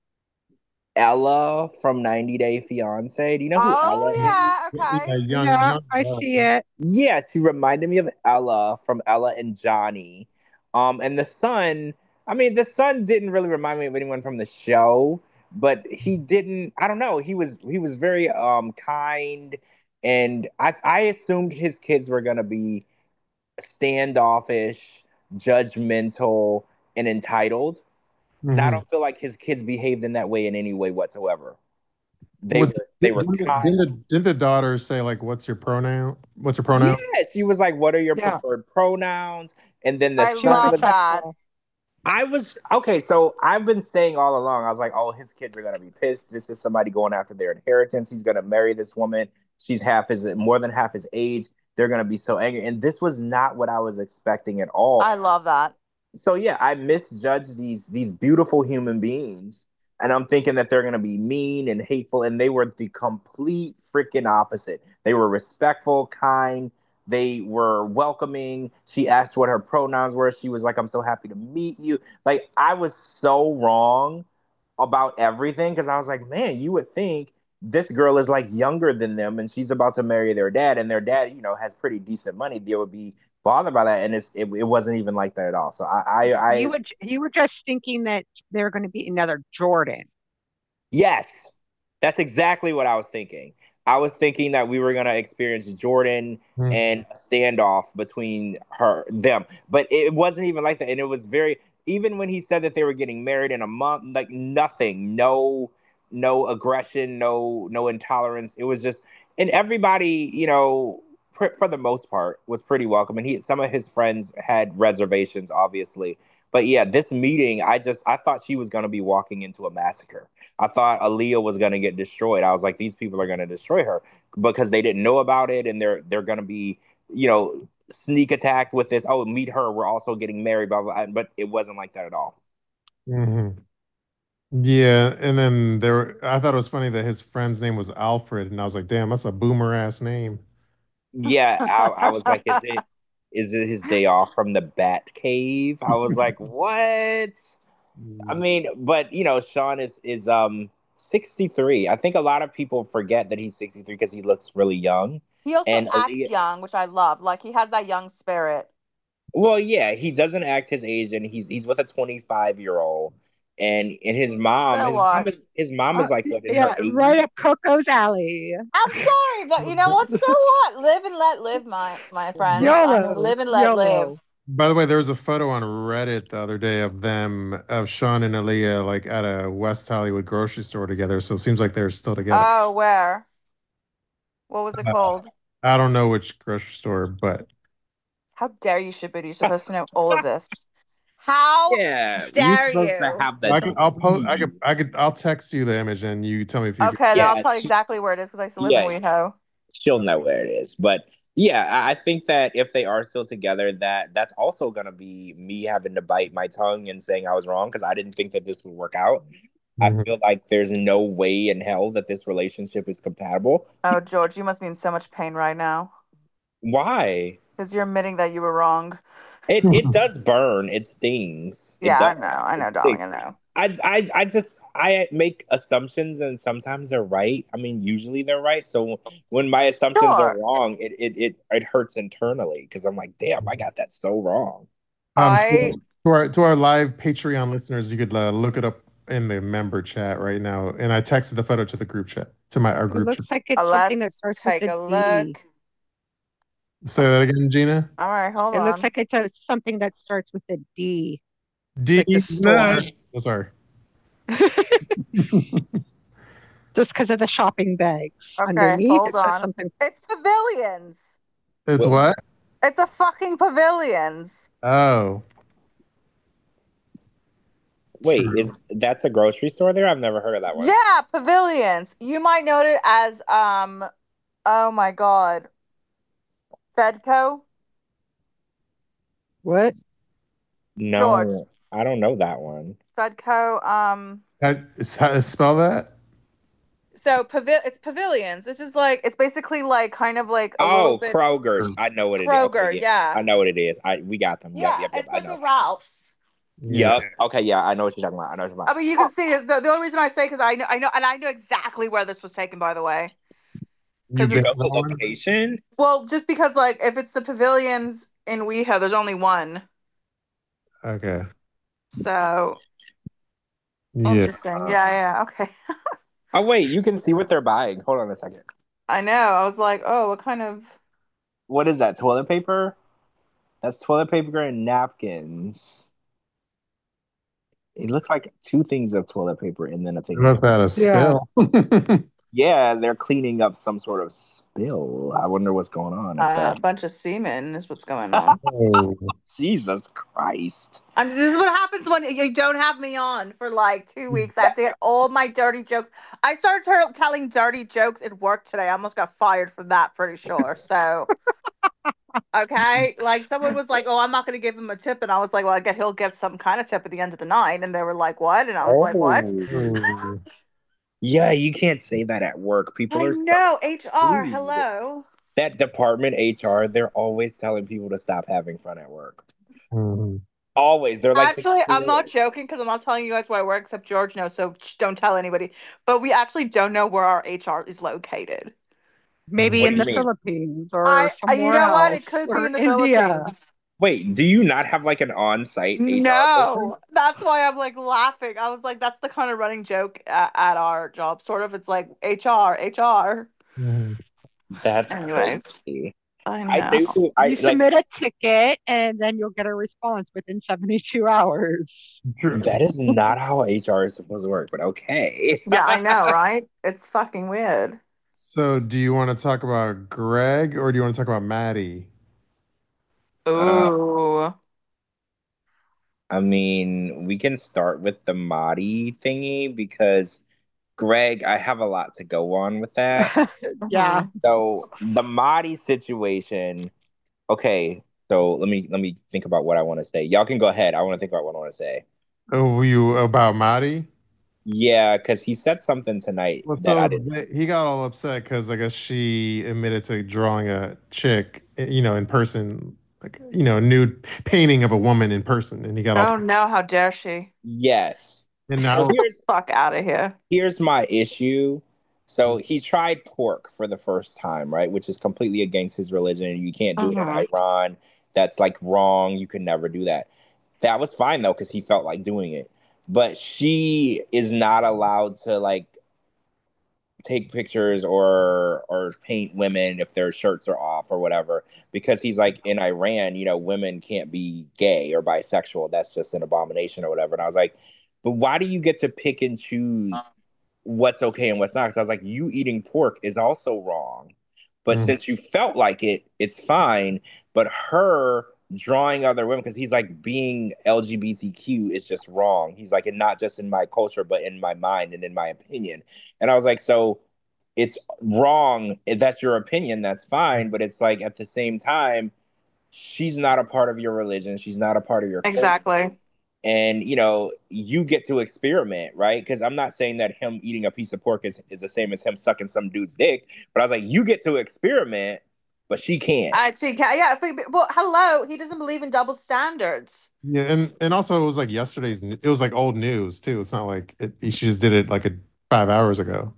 Ella from 90 Day Fiance. Do you know who Ella Oh is? yeah. Yeah, Okay. Yeah, young. I see it. Yeah, she reminded me of Ella from Ella and Johnny. And the son, I mean, the son didn't really remind me of anyone from the show, but he didn't, I don't know, he was very kind, and I assumed his kids were gonna be standoffish, judgmental, and entitled. And I Hmm. don't feel like his kids behaved in that way in any way whatsoever. They What were they were kind. didn't the daughter say like, "What's your pronoun? What's your Yeah, pronoun?" she was like, "What are your Yeah, preferred pronouns?" And then the I she was son love was. that. respectful. I was okay. So I've been saying all along, I was like, "Oh, his kids are gonna be pissed. This is somebody going after their inheritance. He's gonna marry this woman. She's more than half his age. They're gonna be so angry." And this was not what I was expecting at all. I love that. So yeah, I misjudged these beautiful human beings, and I'm thinking that they're gonna be mean and hateful, and they were the complete freaking opposite. They were respectful, kind. They were welcoming. She asked what her pronouns were. She was like, "I'm so happy to meet you." Like I was so wrong about everything because I was like, man, you would think this girl is like younger than them and she's about to marry their dad, and their dad, has pretty decent money. They would be bothered by that, and it wasn't even like that at all. So You were just thinking that they're going to be another Jordan. yes, that's exactly what I was thinking. I was thinking that we were gonna experience Jordan Mhm. and a standoff between them, but it wasn't even like that. And it was very, even when he said that they were getting married in a month, like nothing, no aggression, no intolerance. It was just, and everybody, for the most part, was pretty welcome. And some of his friends had reservations, obviously. But yeah, this meeting, I thought she was gonna be walking into a massacre. I thought Aaliyah was gonna get destroyed. I was like, these people are gonna destroy her because they didn't know about it, and they're gonna be, sneak attacked with this. Oh, meet her. We're also getting married, blah blah. But it wasn't like that at all. Hmm. Yeah, and then I thought it was funny that his friend's name was Alfred, and I was like, "Damn, that's a boomer ass name." Yeah, I was like, is it his day off from the Bat Cave? I was like, what? I Mm. mean, but Sean is 63. I think a lot of people forget that he's 63 because he looks really young. He also And acts Aaliyah, young, which I love. Like he has that young spirit. well, yeah, he doesn't act his age, and he's with a 25-year-old, and his So mom, what? his mom is like what in her Yeah, 80s. right up Coco's alley. I'm sorry, but you know what? So what? Live and let live, my friend. I mean, YOLO, live and let live. YOLO. By the way, there was a photo on Reddit the other day of them, of Sean and Aaliyah, like at a West Hollywood grocery store together. So it seems like they're still together. Oh, where? What was it Uh, called? I don't know which grocery store, but How dare you, Shipit? You're supposed to know all of this. How Yeah, you're dare supposed to you? have the I'll text you the image and you tell me if you could. Okay, then I'll yeah, tell you exactly where it is because I used to live in yeah, WeHo. she'll know where it is. But yeah, I think that if they are still together, that's also gonna be me having to bite my tongue and saying I was wrong because I didn't think that this would work out. I Mhm. feel like there's no way in hell that this relationship is compatible. Oh, George, you must be in so much pain right now Why? because you're admitting that you were wrong. It does burn. It stings. It Yeah, does. I It know, darling, stings. I know. I just I make assumptions and sometimes they're right. I mean, usually they're right. So when my assumptions are Sure. wrong, it hurts internally because I'm like, damn, I got that so wrong. I To our live Patreon listeners, you could look it up in the member chat right now. And I texted the photo to the group chat, to our It group chat. looks like it's something that let's starts with take a a D. look. Say that again, Gina. All right, hold It looks on. like it's something that starts with a D, D like the store. nuts. Oh, sorry. Just because of the shopping bags Okay, underneath, hold it says on. something. It's pavilions. It's What? what? It's a fucking pavilions. Oh, Wait, true. is that's a grocery store there? I've never heard of that one. Yeah, pavilions. You might note it as oh my God, Fedco. What? George, No, I don't know that one. Fedco. How spell that? So it's pavilions. It's just like it's basically like kind of like a little Oh, bit Kroger's. I know what it is. Okay, Kroger. yeah, Yeah, I know what it is. We got them. Yep, yeah. yep, yep. It's I like a know. Ralph's. Yeah. Yep. Okay, yeah, I know what you're talking about. I know what you're talking I about. mean, you can see it. The only reason I say because I know exactly where this was taken. By the way, You've because You been it's know to the that one? location? well, just because like if it's the pavilions in WeHo, there's only one. Okay. So Yeah. interesting. Yeah, yeah. Okay. Oh wait, you can see what they're buying. Hold on a second. I know. I was like, oh, what kind of? What is that? Toilet paper? That's toilet paper and napkins. It looks like two things of toilet paper and then a thing of Must have napkins. had a Yeah. spill. Yeah, they're cleaning up some sort of spill. I wonder what's going on up A there. bunch of semen is what's going on. Oh. Jesus Christ. This is what happens when you don't have me on for like 2 weeks. I have to get all my dirty jokes. I started telling dirty jokes at work today. I almost got fired for that, pretty sure. So, okay. Like someone was like, oh, I'm not going to give him a tip. And I was like, well, I guess he'll get some kind of tip at the end of the night. And they were like, what? And I was like, what? Oh. Oh. Yeah, you can't say that at work. People I are so know. HR, rude. hello. That department HR, they're always telling people to stop having fun at work. Mhm. Always. They're like the Actually, I'm not coolest. joking because I'm not telling you guys where I work except George knows, so don't tell anybody. But we actually don't know where our HR is located. Maybe What in do you the mean? Philippines or You somewhere know what? It else could be or in the India. Philippines. Wait, do you not have like an on-site HR person? No, that's why I'm like laughing. I was like, that's the kind of running joke at our job, sort of. It's like HR, HR. Mhm. That's Anyways, crazy. I I know. knew You I like submit a ticket and then you'll get a response within 72 hours. True. that is not how HR is supposed to work, but okay. Yeah, I know, right? It's fucking weird. So, do you want to talk about Greg or do you want to talk about Maddie? Uh, Ooh. I mean, we can start with the Mahdi thingy because Greg, I have a lot to go on with that. Yeah. Mhm. So the Mahdi situation, okay, so let me think about what I want to say. Y'all can go ahead. I want to think about what I want to say. Oh, you about Maddie? Yeah, because he said something tonight Well, that I so didn't. he got all upset because I guess she admitted to drawing a chick, in person, like, a nude painting of a woman in person, and he got all. Oh no, how dare she? Yes. And So now, Fuck out of here. here's my issue. So he tried pork for the first time, right? Which is completely against his religion. You can't do it in Mhm. Iran. That's like wrong. You can never do that. That was fine though, because he felt like doing it. but she is not allowed to like take pictures or paint women if their shirts are off or whatever, because he's like, in Iran, you know, women can't be gay or bisexual. That's just an abomination or whatever. And I was like, but why do you get to pick and choose what's okay and what's not? Because I was like, you eating pork is also wrong. But Mm. since you felt like it, it's fine. But her drawing other women, because he's like, being LGBTQ is just wrong. He's like, and not just in my culture, but in my mind and in my opinion. And I was like, so it's wrong. If that's your opinion, that's fine. But it's like, at the same time, she's not a part of your religion. She's not a part of your culture. Exactly. And, you know, you get to experiment, right? Because I'm not saying that him eating a piece of pork is the same as him sucking some dude's dick. But I was like, you get to experiment, but she can't. I think, yeah. Well, hello. He doesn't believe in double standards. Yeah, and also it was like yesterday's. It was like old news too. It's not like she just did it like 5 hours ago.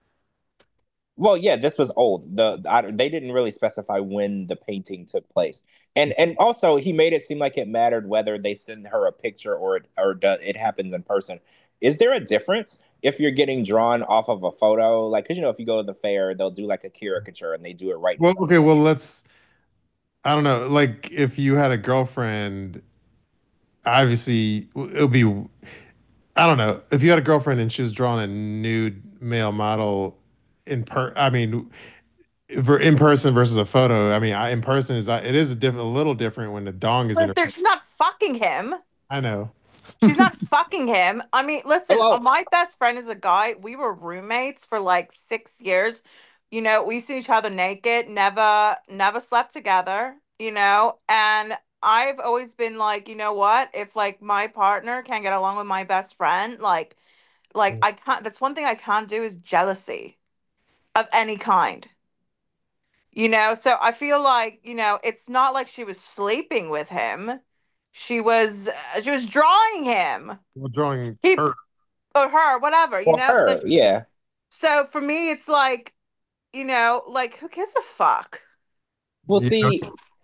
Well, yeah, this was old. They didn't really specify when the painting took place, and also he made it seem like it mattered whether they send her a picture it happens in person. Is there a difference if you're getting drawn off of a photo? Like, because you know, if you go to the fair, they'll do like a caricature and they do it right in Well, front okay, of well you. let's. I don't know. Like if you had a girlfriend, obviously it would be. I don't know. If you had a girlfriend and she was drawing a nude male model I mean, for in person versus a photo. I mean, in person it is a little different when the dong is in her. She's not fucking him. I know. She's not fucking him. I mean, listen, Well, my best friend is a guy. We were roommates for like 6 years. You know, we see each other naked, never slept together, you know, and I've always been like, you know what? If like my partner can't get along with my best friend, like I can't, that's one thing I can't do is jealousy of any kind. You know, so I feel like, you know, it's not like she was sleeping with him. She was drawing him. Well, drawing He her. or her, whatever, you well, know? her, yeah. So for me it's like, you know, like who gives a fuck? Well, You know, see,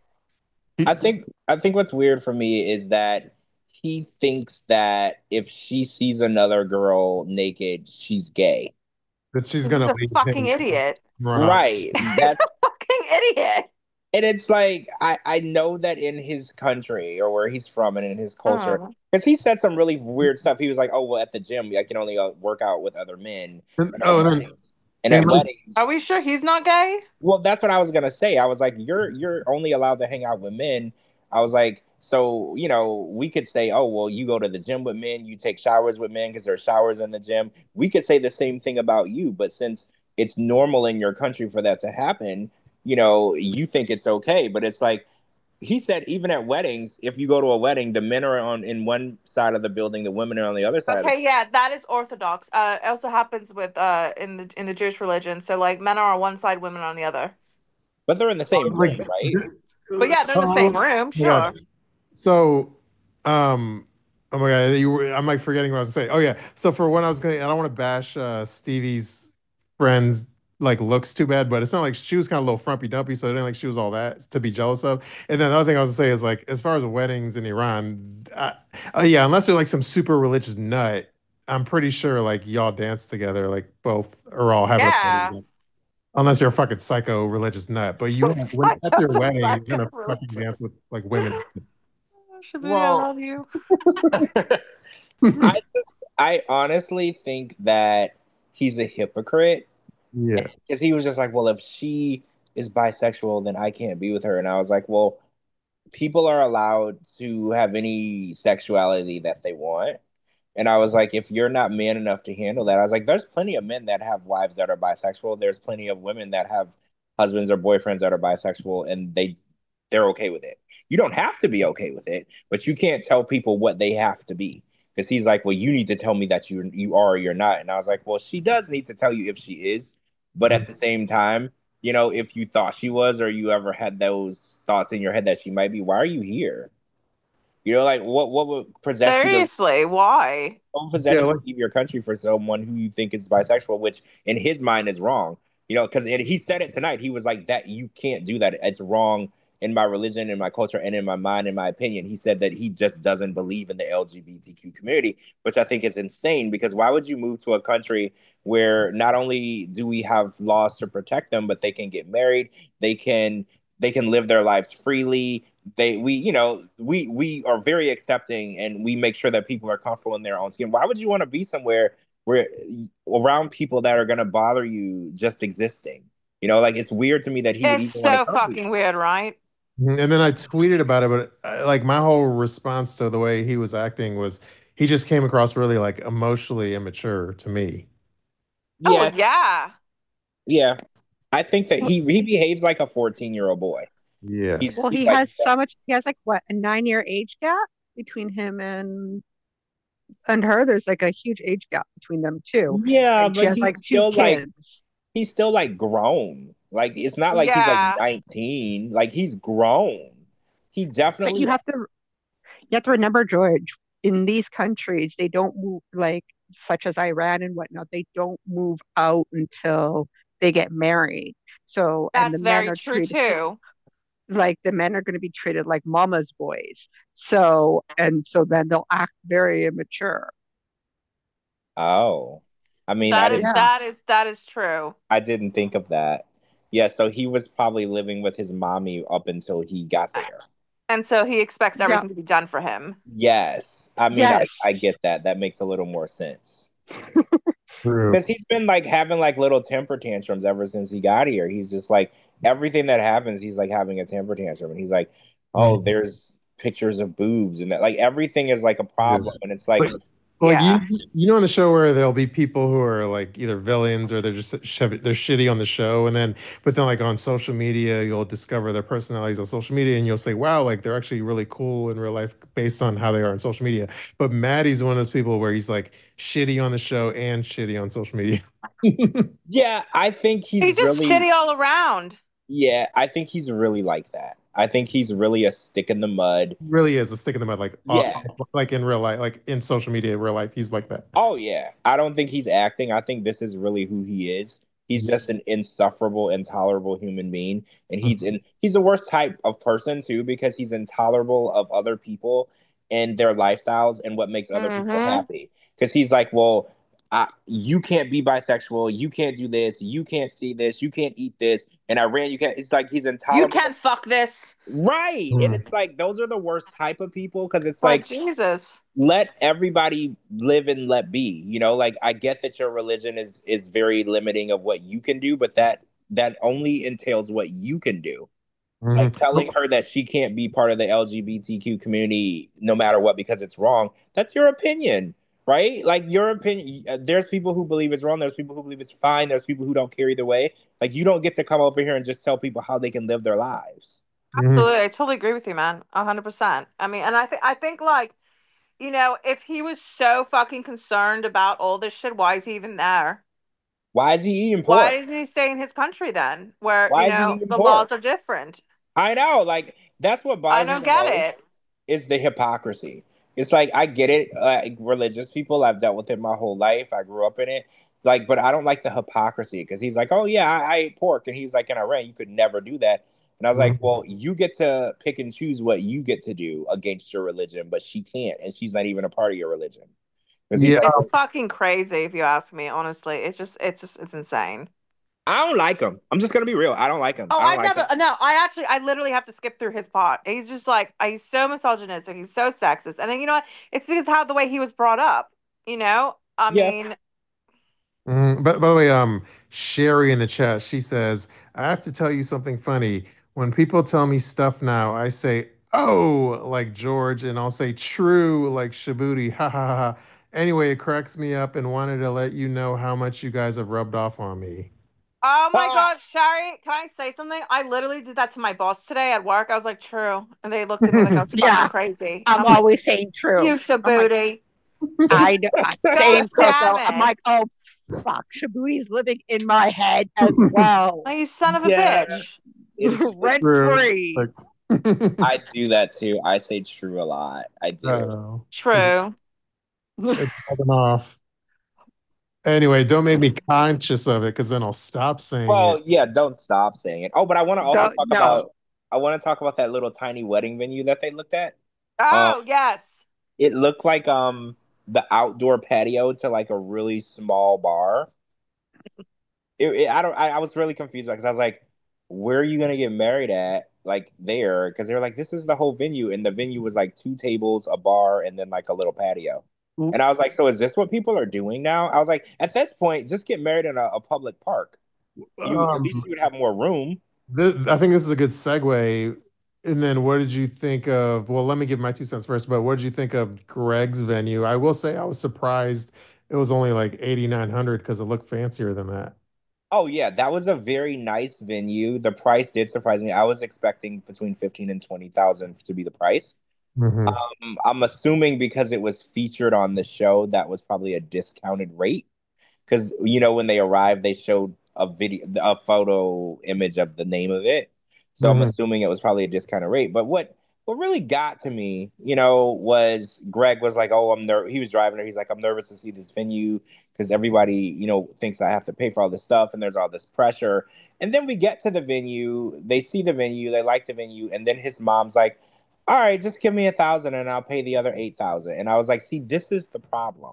I think what's weird for me is that he thinks that if she sees another girl naked, she's gay. that she's He's gonna a leave fucking him idiot. around. Right. He's a fucking idiot. And it's like, I know that in his country or where he's from and in his culture, Oh. because he said some really weird stuff. He was like, "Oh well, at the gym, I can only work out with other men, and at Oh, weddings, and and at like, Are weddings." we sure he's not gay? Well, that's what I was gonna say. I was like, "You're only allowed to hang out with men." I was like, "So you know, we could say, oh well, you go to the gym with men, you take showers with men because there's showers in the gym. We could say the same thing about you, but since it's normal in your country for that to happen." You know, you think it's okay, but it's like he said, even at weddings, if you go to a wedding, the men are on in one side of the building, the women are on the other side of the Okay, yeah, that is orthodox. It also happens with in the Jewish religion. So like men are on one side, women are on the other. but they're in the same like, room, right? But yeah, they're in the oh same room, my gosh. sure. So, oh my God, I'm like forgetting what I was gonna say. Oh yeah. So for when I don't want to bash Stevie's friends like looks too bad, but it's not like she was kind of a little frumpy dumpy, so it didn't like she was all that to be jealous of. And then the other thing I was gonna say is like as far as weddings in Iran, yeah, unless you're like some super religious nut, I'm pretty sure like y'all dance together, like both or all have a Yeah. unless you're a fucking psycho religious nut. But when at Psycho, your wedding, you're psycho gonna fucking dance religious. with like women. Shabooty, I Well, love you. I honestly think that he's a hypocrite Yeah. because he was just like, well, if she is bisexual, then I can't be with her. And I was like, well, people are allowed to have any sexuality that they want. And I was like, if you're not man enough to handle that, I was like, there's plenty of men that have wives that are bisexual. There's plenty of women that have husbands or boyfriends that are bisexual, and they're okay with it. You don't have to be okay with it, but you can't tell people what they have to be. Because he's like, well, you need to tell me that you are or you're not. And I was like, well, she does need to tell you if she is, but at the same time, you know, if you thought she was or you ever had those thoughts in your head that she might be, why are you here? You know, like what would possess you to Seriously, why? don't possess Yeah, you like to leave your country for someone who you think is bisexual, which in his mind is wrong. You know, because he said it tonight. He was like, "That you can't do that. It's wrong in my religion, in my culture, and in my mind, in my opinion. He said that he just doesn't believe in the LGBTQ community, which I think is insane because why would you move to a country where not only do we have laws to protect them, but they can get married, they can live their lives freely. We are very accepting and we make sure that people are comfortable in their own skin. Why would you want to be somewhere where around people that are going to bother you just existing? Like it's weird to me that he would It's even want to so come here. fucking weird, right? And then I tweeted about it, but like my whole response to the way he was acting was he just came across really like emotionally immature to me. Oh Yeah, yeah. yeah. I think that he behaves like a 14-year-old boy. Yeah. Well, He's he like has so much. He has like what, a 9 year age gap between him and her. There's like a huge age gap between them too, yeah, and she but has like two kids. he's still like grown. Like it's not like he's like Yeah. 19. Like he's grown. He But definitely you have to remember, George, in these countries, they don't move like such as Iran and whatnot. They don't move out until they get married. So, and That's very true too. the men are going to be treated like mama's boys. So then they'll act very immature. Oh. I mean, That is Yeah. that is true. I didn't think of that. Yeah, so he was probably living with his mommy up until he got there. And so he expects Yeah. everything to be done for him. Yes. I mean, I Yes. get that. That makes a little more sense. True. Because he's been like having like little temper tantrums ever since he got here. He's just like everything that happens, he's like having a temper tantrum. And he's like, oh, Mhm. there's pictures of boobs and that like everything is like a problem. And it's like, Like Yeah. you know in the show where there'll be people who are like either villains or they're just they're shitty on the show and then but then like on social media you'll discover their personalities on social media and you'll say wow like they're actually really cool in real life based on how they are on social media. But Maddie's one of those people where he's like shitty on the show and shitty on social media. yeah, I think He's just shitty all around. yeah, I think he's really like that. I think he's really a stick in the mud. Really is a stick in the mud Yeah. like in real life like in social media real life he's like that. Oh yeah. I don't think he's acting. I think this is really who he is. He's just an insufferable, intolerable human being. And he's the worst type of person too, because he's intolerable of other people and their lifestyles and what makes other people Mm-hmm. happy. Because he's like, well, you can't be bisexual, you can't do this, you can't see this, you can't eat this, and Iran, you can't. It's like he's You intolerable. can't fuck this. Right. And Mm. it's like those are the worst type of people because it's Like like Jesus. let everybody live and let be. Like I get that your religion is very limiting of what you can do, but that only entails what you can do. Like telling her that she can't be part of the LGBTQ community no matter what because it's wrong. That's your opinion, right? Like your opinion. There's people who believe it's wrong. There's people who believe it's fine. There's people who don't care either way. Like you don't get to come over here and just tell people how they can live their lives. Absolutely. I totally agree with you, man. 100%. I mean, and I think like, if he was so fucking concerned about all this shit, why is he even there? Why is he eating Why pork? doesn't he stay in his country then, where, Why is he eating the pork? laws are different? I know, like that's what I bothers me don't the get most it. is the hypocrisy. It's like I get it, like religious people, I've dealt with it my whole life. I grew up in it. Like, but I don't like the hypocrisy because he's like, oh yeah, I ate pork, and he's like, in Iran, you could never do that. And I was like, well, you get to pick and choose what you get to do against your religion, but she can't, and she's not even a part of your religion. Because he's Yeah. like, It's fucking crazy if you ask me, honestly. It's insane. I don't like him. I'm just gonna be real. I don't like him. Oh, I don't I've like never, him. no, I literally have to skip through his pot. He's just like, he's so misogynistic. He's so sexist. And then, you know what? It's because how the way he was brought up, I Yeah. mean, But by the way, Sherry in the chat, she says, I have to tell you something funny. When people tell me stuff now, I say, oh, like George, and I'll say true, like Shabuti. Ha ha ha. Ha. Anyway, it cracks me up and wanted to let you know how much you guys have rubbed off on me. oh my Ah, God, Sherry, can I say something? I literally did that to my boss today at work. I was like, true. And they looked at me like I was fucking Yeah. crazy. I'm I'm like, always saying true. you I'm like, booty. God same damn Coco. I'm it. like, oh fuck, Shabooty's living in my head as well, Oh, you son of a yeah. bitch. It's rent True. free. Like, I do that too. I say true a lot. I I do. know. True. It's popping off. Anyway, don't make me conscious of it because then I'll stop saying it. Well, yeah, don't stop saying it. Oh, but I want to also Don't, talk about no. I want to talk about that little tiny wedding venue that they looked at. Um, Oh, yes. it looked like the outdoor patio to like a really small bar. I don't. I was really confused because I was like, "Where are you gonna get married at?" Like there, because they're like, "This is the whole venue," and the venue was like two tables, a bar, and then like a little patio. And I was like, "So is this what people are doing now?" I was like, "At this point, just get married in a public park. You at least Um, you would have more room." I think this is a good segue. And then what did you think of, well, let me give my 2 cents first, but what did you think of Greg's venue? I will say I was surprised it was only like 8,900 because it looked fancier than that. Oh yeah, that was a very nice venue. The price did surprise me. I was expecting between 15 and 20,000 to be the price. Hmm. I'm assuming because it was featured on the show, that was probably a discounted rate. Because when they arrived, they showed a photo image of the name of it. So I'm Hmm. assuming it was probably a discounted rate. But what really got to me, was Greg was like, "Oh, I'm nervous." He was driving there. He's like, "I'm nervous to see this venue because everybody, thinks I have to pay for all this stuff, and there's all this pressure." And then we get to the venue. They see the venue. They like the venue, and then his mom's like, "All right, just give me 1,000, and I'll pay the other 8,000." And I was like, "See, this is the problem."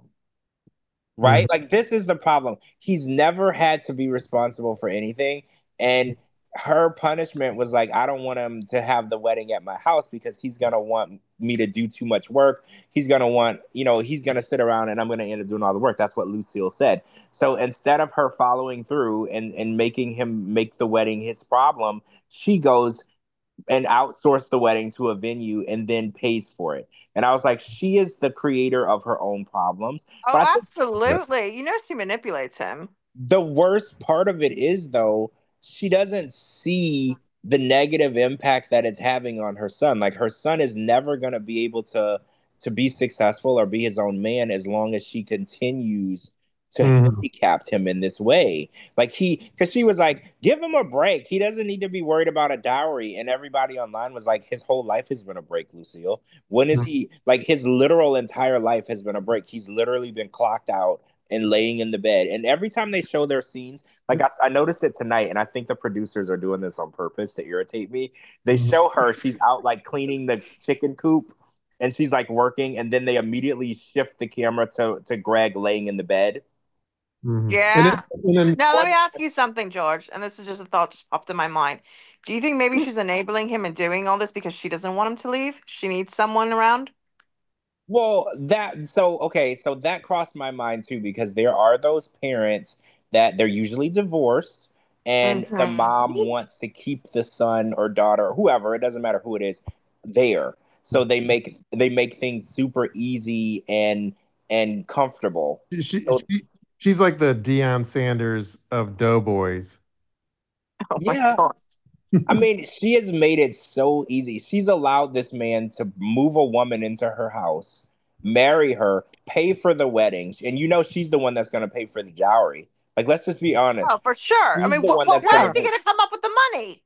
Right? Hmm. Like this is the problem. He's never had to be responsible for anything. And her punishment was like, I don't want him to have the wedding at my house because he's gonna want me to do too much work. He's gonna want, he's gonna sit around and I'm gonna end up doing all the work. That's what Lucille said. So instead of her following through and making him make the wedding his problem, she goes and outsource the wedding to a venue and then pays for it. And I was like, she is the creator of her own problems. But I Oh, think absolutely. You know she manipulates him. the worst part of it is, though, she doesn't see the negative impact that it's having on her son. Like her son is never going to be able to be successful or be his own man as long as she continues to Hmm. handicap him in this way. Like because she was like, give him a break. He doesn't need to be worried about a dowry. And everybody online was like, his whole life has been a break, Lucille. When is he like his literal entire life has been a break? He's literally been clocked out and laying in the bed. And every time they show their scenes, like I noticed it tonight, and I think the producers are doing this on purpose to irritate me. They show her, she's out like cleaning the chicken coop and she's like working, and then they immediately shift the camera to Greg laying in the bed. Hmm. Yeah. And then Now, let What? me ask you something, George, and this is just a thought just popped in my mind. Do you think maybe she's enabling him and doing all this because she doesn't want him to leave? She needs someone around? Well, so that crossed my mind too, because there are those parents that they're usually divorced and the mom Mm-hmm. wants to keep the son or daughter, whoever, it doesn't matter who it is, there. So they make things super easy and comfortable. she, she, So she she's like the Deion Sanders of Doughboys. Oh my yeah, God. I mean, she has made it so easy. She's allowed this man to move a woman into her house, marry her, pay for the wedding, and she's the one that's going to pay for the dowry. Like, let's just be honest. Oh, for sure. I She's mean, the one that's where going is to Sure. he pay. going to come up with the money?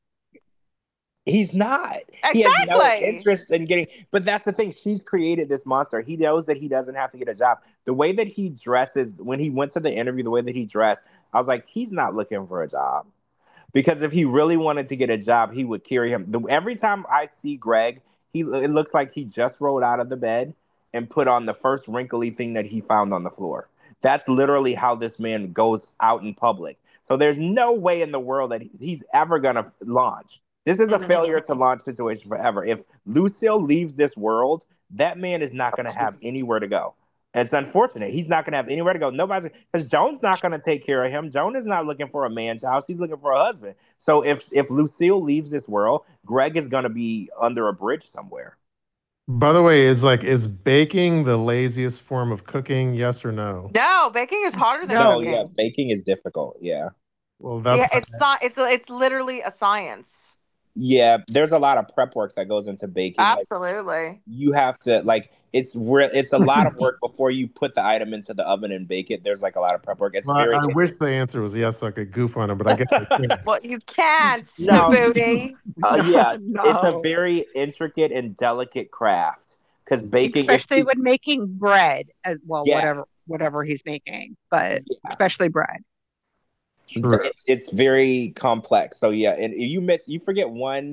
He's not. He has no Exactly. interest in getting. But that's the thing. She's created this monster. He knows that he doesn't have to get a job. The way that he dresses, when he went to the interview, the way that he dressed, I was like, he's not looking for a job. Because if he really wanted to get a job, he would carry him. Every time I see Greg, it looks like he just rolled out of the bed and put on the first wrinkly thing that he found on the floor. That's literally how this man goes out in public. So there's no way in the world that he's ever gonna launch. This is a failure Mhm. to launch situation forever. If Lucille leaves this world, that man is not gonna have anywhere to go. It's unfortunate. He's not going to have anywhere to go. Nobody's because Joan's not going to take care of him. Joan is not looking for a man child. She's looking for a husband. So if Lucille leaves this world, Greg is going to be under a bridge somewhere. By the way, is baking the laziest form of cooking? Yes or no? No, baking is harder than No, No. yeah, cooking. baking is difficult. Yeah. Well, Yeah, it's not. It's literally a science. Yeah, there's a lot of prep work that goes into baking. Like Absolutely. you have to like it's real it's a lot of work before you put the item into the oven and bake it. There's like a lot of prep work. It's well, very I wish the answer was yes, so I could goof on it, but I guess I can't. Well, you can't, no, booty. yeah, it's a No. very intricate and delicate craft because baking, if Especially you, when making bread as well, whatever yes, whatever he's making, but yeah, especially bread. True. it's very complex. So yeah, and you forget one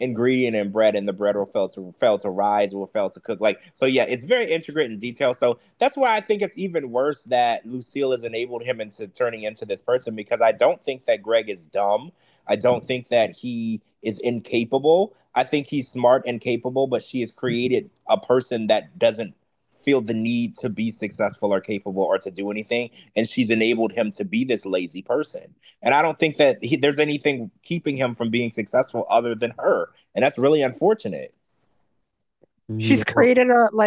ingredient in bread, and the bread will fail to rise, will fail to cook. Like, so yeah, it's very intricate in detail. So that's why I think it's even worse that Lucille has enabled him into turning into this person, because I don't think that Greg is dumb. I don't think that he is incapable. I think he's smart and capable, but she has created a person that doesn't feel the need to be successful or capable or to do anything. And she's enabled him to be this lazy person. And I don't think that there's anything keeping him from being successful other than her. And that's really unfortunate. She's Yeah. created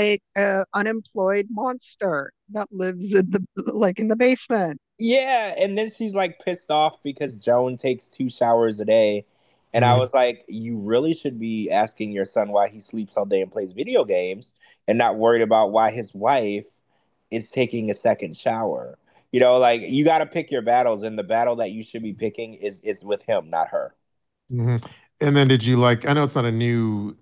a unemployed monster that lives in the basement. Yeah, and then she's like pissed off because Joan takes 2 showers a day. And I Mm. was like, you really should be asking your son why he sleeps all day and plays video games, and not worried about why his wife is taking a second shower. Like, you got to pick your battles, and the battle that you should be picking is with him, not her. Mhm. And then did you like, I know it's not a new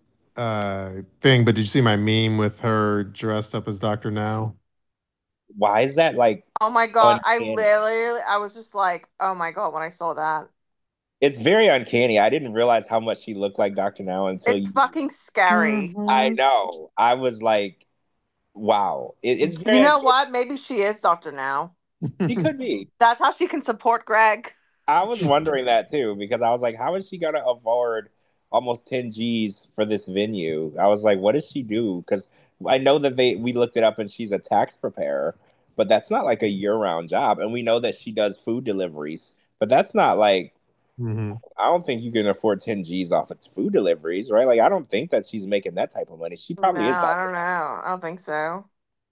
thing, but did you see my meme with her dressed up as Dr. Now? Why is that like Oh my God. uncanny? I was just like, oh my God, when I saw that. It's very uncanny. I didn't realize how much she looked like Dr. Now until It's you. fucking scary. I Hmm. know. I was like, wow. It's You very know uncanny. what? Maybe she is Dr. Now. She could be. That's how she can support Greg. I was wondering that too, because I was like, how is she gonna afford almost 10 G's for this venue? I was like, what does she do? Because I know that we looked it up and she's a tax preparer, but that's not like a year-round job. And we know that she does food deliveries, but that's not like, Mhm. I don't think you can afford 10 G's off of food deliveries, right? Like, I don't think that she's making that type of money. She No, probably is I Dr. don't know. I don't think so.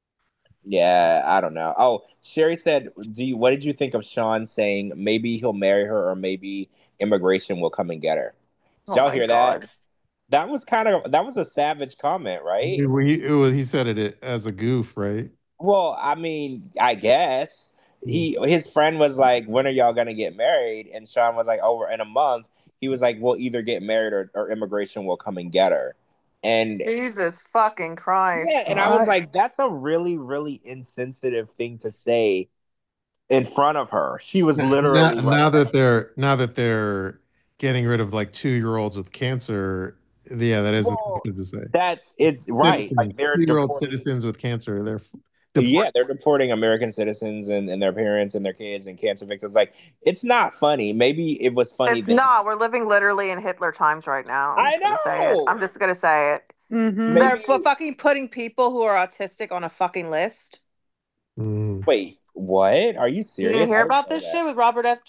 Yeah, I don't know. Oh, Sherry said, what did you think of Sean saying maybe he'll marry her or maybe immigration will come and get her? Did Oh y'all my hear that? God. That was a savage comment, right? He said it as a goof, right? Well, I mean, I guess Mm. his friend was like, "When are y'all gonna get married?" And Sean was like, "Over in a month." He was like, "We'll either get married or immigration will come and get her." And Jesus fucking yeah, Christ. and I was I like, "That's a really, really insensitive thing to say in front of her." She was Now, literally right now there. that they're getting rid of like 2-year-olds with cancer, yeah, that is Well, insensitive to say. it's right. Like, Citizens, they're 2-year-old deporting. citizens with cancer, they're Yeah, deported. they're deporting American citizens and their parents and their kids and cancer victims. Like, it's not funny. Maybe it was funny It's then. not. We're living literally in Hitler times right now. I'm I just gonna say it. I'm know. just gonna say it. hmm They're Maybe. fucking putting people who are autistic on a fucking list. Mm. Wait, what? Are you You didn't serious? hear I didn't about know this that. shit with Robert F.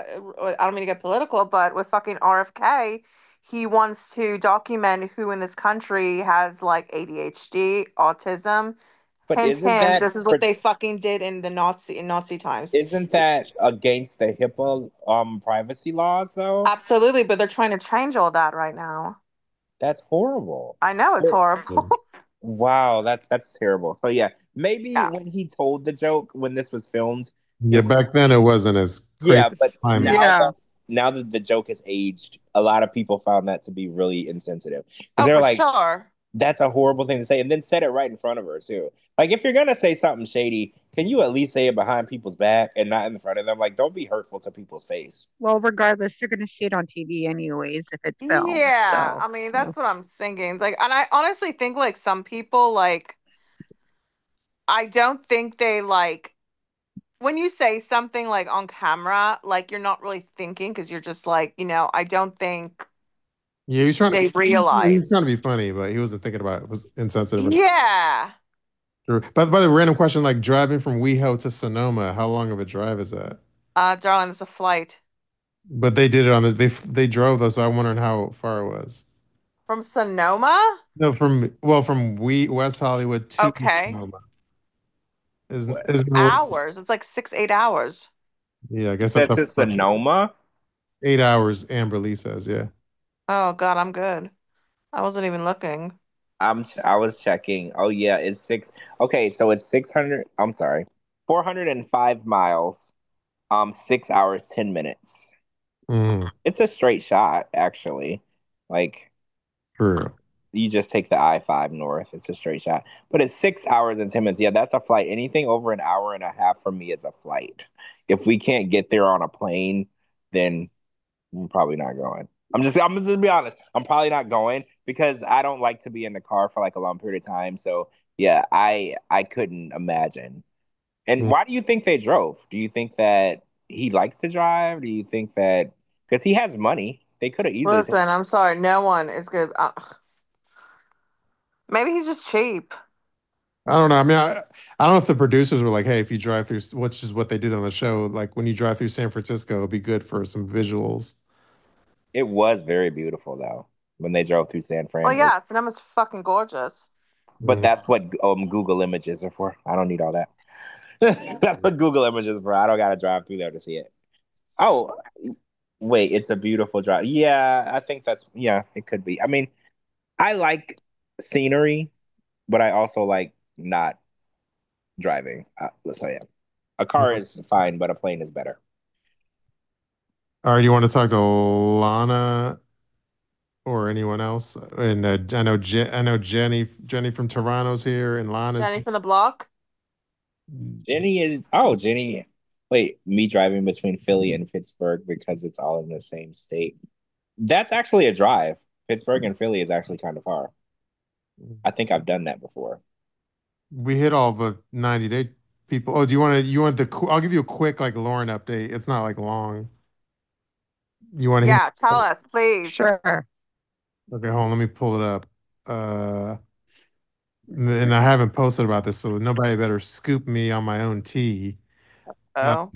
I don't mean to get political, but with fucking RFK, he wants to document who in this country has like ADHD, autism. But Hint, isn't hint. that This is what they fucking did in the Nazi times. isn't that against the HIPAA privacy laws though? Absolutely, but they're trying to change all that right now. That's horrible. I know it's But horrible. wow, that's terrible. So yeah, maybe Yeah. when he told the joke when this was filmed, it Yeah, was back then it wasn't as crazy yeah, but climate. yeah. now that the joke has aged, a lot of people found that to be really insensitive because Oh, they're for like, sure. that's a horrible thing to say, and then said it right in front of her too. Like, if you're gonna say something shady, can you at least say it behind people's back and not in front of them? Like, don't be hurtful to people's face. Well, regardless, they're going to see it on TV anyways if it's filmed. Yeah, So, I mean, you know. that's what I'm thinking. Like, and I honestly think like some people like I don't think they like when you say something like on camera, like you're not really thinking because you're just like, I don't think Yeah, they he was trying realize. to be funny, but he wasn't thinking about it. It was insensitive. Yeah. True. By the random question, like driving from WeHo to Sonoma, how long of a drive is that? Darling, it's a flight But they did it on they drove us, so I'm wondering how far it was. from Sonoma. No, from we West Hollywood to Okay. Sonoma. Isn't What? isn't it- Hours. It's like 6, 8 hours. Yeah, I You guess that's said a to Sonoma. 8 hours. Amber Lee says, yeah. Oh God, I'm good. I wasn't even looking. I was checking. Oh yeah, it's six. Okay, so it's 600. I'm sorry, 405 miles. 6 hours 10 minutes. Mm, It's a straight shot, actually. Like, true. you just take the I-5 north. It's a straight shot. But it's 6 hours and 10 minutes. Yeah, that's a flight. Anything over an hour and a half for me is a flight. If we can't get there on a plane, then we're probably not going. I'm just be honest. I'm probably not going because I don't like to be in the car for like a long period of time. So yeah, I couldn't imagine. And Mm. why do you think they drove? Do you think that he likes to drive? Do you think that because he has money, they could have easily taken. Listen, I'm sorry, no one is good. Maybe he's just cheap. I don't know. I mean, I don't know if the producers were like, "Hey, if you drive through, which is what they did on the show, like when you drive through San Francisco, it'd be good for some visuals." It was very beautiful though when they drove through San Well, Fran. yeah, Sonema's fucking gorgeous. But Mm. that's what Google Images are for. I don't need all that. That's what Google Images are for. I don't gotta drive through there to see it. Oh, wait, it's a beautiful drive. Yeah, I think that's yeah, it could be. I mean, I like scenery, but I also like not driving. Let's say it. A car is fine, but a plane is better. All right, you want to talk to Lana or anyone else? And I know Jenny from Toronto's here, and Lana's. Jenny from the block. Jenny is Jenny. Wait, me driving between Philly and Pittsburgh because it's all in the same state. That's actually a drive. Pittsburgh and Philly is actually kind of far. I think I've done that before. We hit all the 90-day people. Oh, do you want I'll give you a quick like Lauren update. It's not like long. You want to hear? Yeah, tell us, please. Sure. Okay, hold on. Let me pull it up. Uh, and I haven't posted about this, so nobody better scoop me on my own tea. Uh, Oh,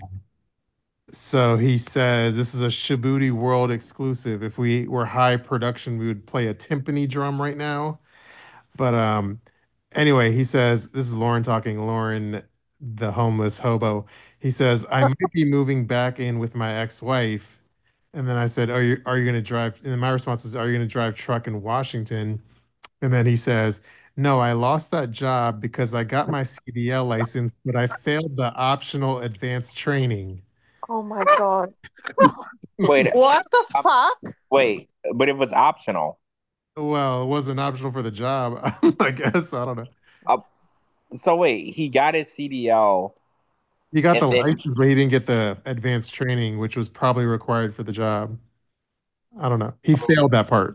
so he says this is a Shibuti World exclusive. If we were high production, we would play a timpani drum right now. But anyway, he says this is Lauren talking. Lauren, the homeless hobo. He says I might be moving back in with my ex-wife. And then I said, are you going to drive? And then my response is, are you going to drive truck in Washington? And then he says, no, I lost that job because I got my CDL license, but I failed the optional advanced training. oh my God. Wait, What the uh, fuck? wait, but it was optional. Well, it wasn't optional for the job, I guess. I don't know. Uh, so wait, he got his CDL He got and the then license, but he didn't get the advanced training, which was probably required for the job. I don't know. He failed that part.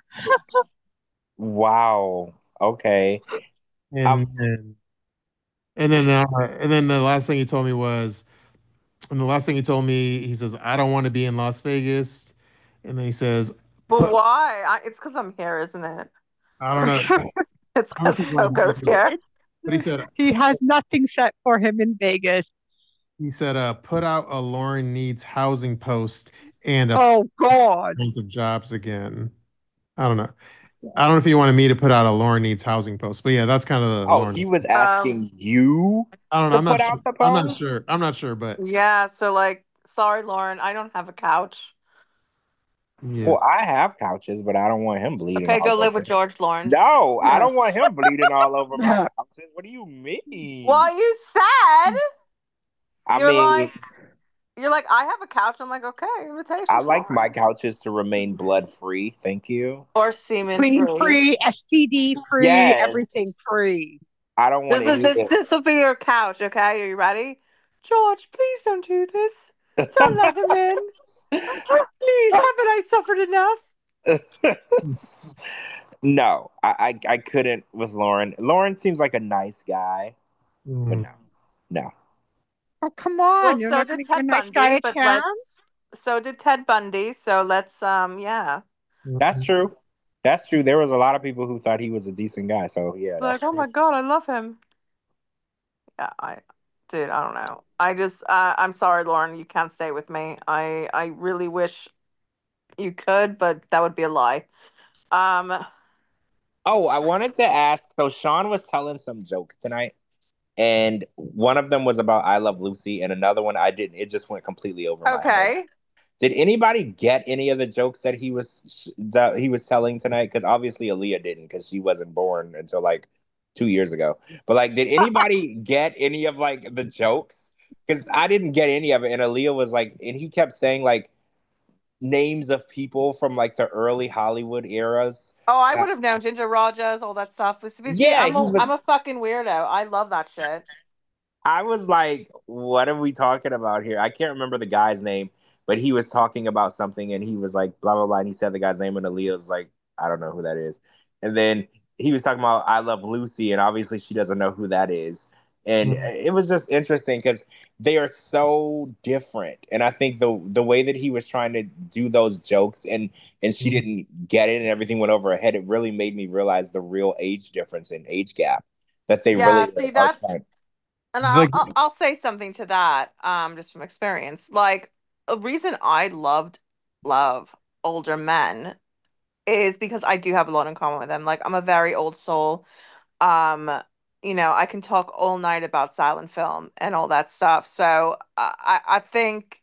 wow. Okay. And Um. and and then the last thing he told me was, and the last thing he told me, he says, I don't want to be in Las Vegas. And then he says, But put, why? It's because I'm here, isn't it? I don't know. It's I don't know because if he's one of Coco's Marcus, here. but He has nothing set for him in Vegas. he said, put out a Lauren needs housing post and a Oh God. kinds of jobs again. I don't know. I don't know if he wanted me to put out a Lauren needs housing post, but yeah, that's kind of the Oh, Lauren. he was Um, asking you I don't know. to I'm put not sure. out the I'm not post. sure. I'm not sure, but yeah, so like, sorry, Lauren, I don't have a couch. yeah. Well, I have couches, but I don't want him bleeding Okay, go all live with over. George, Lauren. No, I don't want him bleeding all over my Yeah. couches. What do you mean? Well, you said I you're mean, like you're like I have a couch. I'm like, okay, I invitations, like my Lauren, couches to remain blood free. Thank you. or semen Clean free. free, STD free, everything Yes, free. I don't want any of This will be your couch. Okay, are you ready? George, please don't do this. Don't let him in. Please, haven't I suffered enough? it. No, I couldn't with Lauren. Lauren seems like a nice guy, but Mm. no, no. Oh, come Well, on. You're so not going did to give a Ted nice guy Bundy, a but chance? so did Ted Bundy. So let's yeah. That's true. That's true. There was a lot of people who thought he was a decent guy. So yeah, It's that's like, oh true. my God, I love him. Yeah, dude, I don't know. I'm sorry, Lauren, you can't stay with me. I really wish you could, but that would be a lie. Um, Oh, I wanted to ask. So Sean was telling some jokes tonight, and one of them was about I Love Lucy, and another one I didn't. It just went completely over my head. okay. Did anybody get any of the jokes that he was telling tonight? Because obviously Aaliyah didn't, because she wasn't born until like 2 years ago. But like, did anybody get any of like the jokes? Because I didn't get any of it, and Aaliyah was like, and he kept saying like names of people from like the early Hollywood eras. Oh, I Uh, would have known Ginger Rogers, all that stuff. But see, yeah, he was. I'm a fucking weirdo. I love that shit. I was like, what are we talking about here? I can't remember the guy's name, but he was talking about something and he was like blah blah blah, and he said the guy's name and Aaliyah's like, I don't know who that is, and then he was talking about I Love Lucy, and obviously she doesn't know who that is, and Mhm. it was just interesting because they are so different, and I think the way that he was trying to do those jokes and she Mhm. didn't get it and everything went over her head, it really made me realize the real age difference and age gap that they Yeah, really see, are that's, trying. and Like, I'll say something to that, just from experience. Like, a reason I love older men is because I do have a lot in common with them. Like, I'm a very old soul. Um, I can talk all night about silent film and all that stuff. So I think,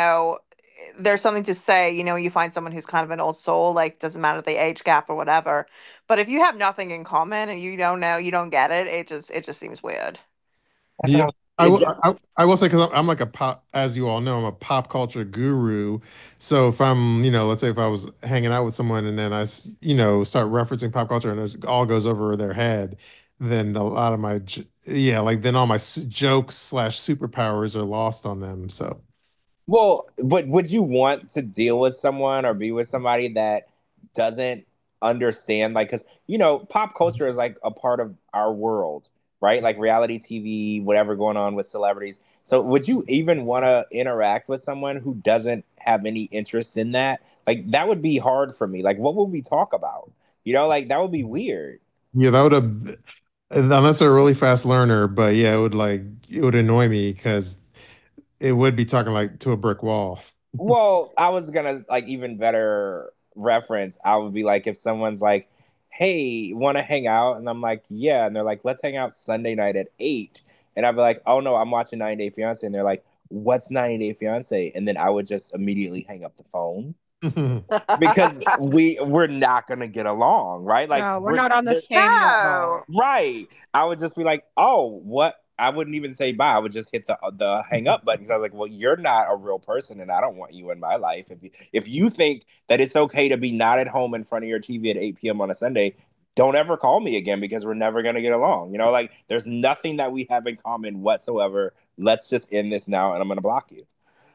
there's something to say, you find someone who's kind of an old soul, like doesn't matter the age gap or whatever. But if you have nothing in common and you don't know, you don't get it, it just seems weird. That's yeah, what it just, I will say because I'm like a pop, as you all know, I'm a pop culture guru. So if I'm, let's say if I was hanging out with someone and then start referencing pop culture and it all goes over their head, then a lot of yeah, like then all my jokes slash superpowers are lost on them. So well, but would you want to deal with someone or be with somebody that doesn't understand, like, because pop culture is like a part of our world, right? Like reality TV, whatever going on with celebrities. So would you even want to interact with someone who doesn't have any interest in that? Like that would be hard for me. Like what would we talk about? Like that would be weird. yeah, that would have, unless they're a really fast learner, but yeah, it would annoy me because it would be talking like to a brick wall. Well, I was gonna like even better reference. I would be like if someone's like, "Hey, want to hang out?" and I'm like, "Yeah," and they're like, "Let's hang out Sunday night at 8." And I'd be like, "Oh no, I'm watching 90 Day Fiance," and they're like, "What's 90 Day Fiance?" And then I would just immediately hang up the phone because we're not gonna get along, right? Like No, we're we're not on the there, same No. level. right. I would just be like, "Oh, what?" I wouldn't even say bye. I would just hit the hang up button because I was like, "Well, you're not a real person, and I don't want you in my life. If you think that it's okay to be not at home in front of your TV at 8 p.m. on a Sunday, don't ever call me again because we're never gonna get along. Like there's nothing that we have in common whatsoever. Let's just end this now, and I'm gonna block you."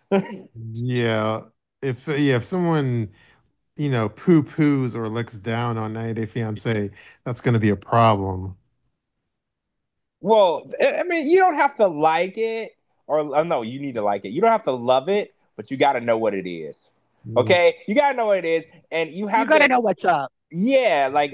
Yeah, if someone poo poos or looks down on 90 Day Fiance, that's going to be a problem. Well, I mean, you don't have to like it, or no, you need to like it. You don't have to love it, but you got to know what it is. Mm. Okay, you got to know what it is, and you You have got to to. know what's up. Yeah, like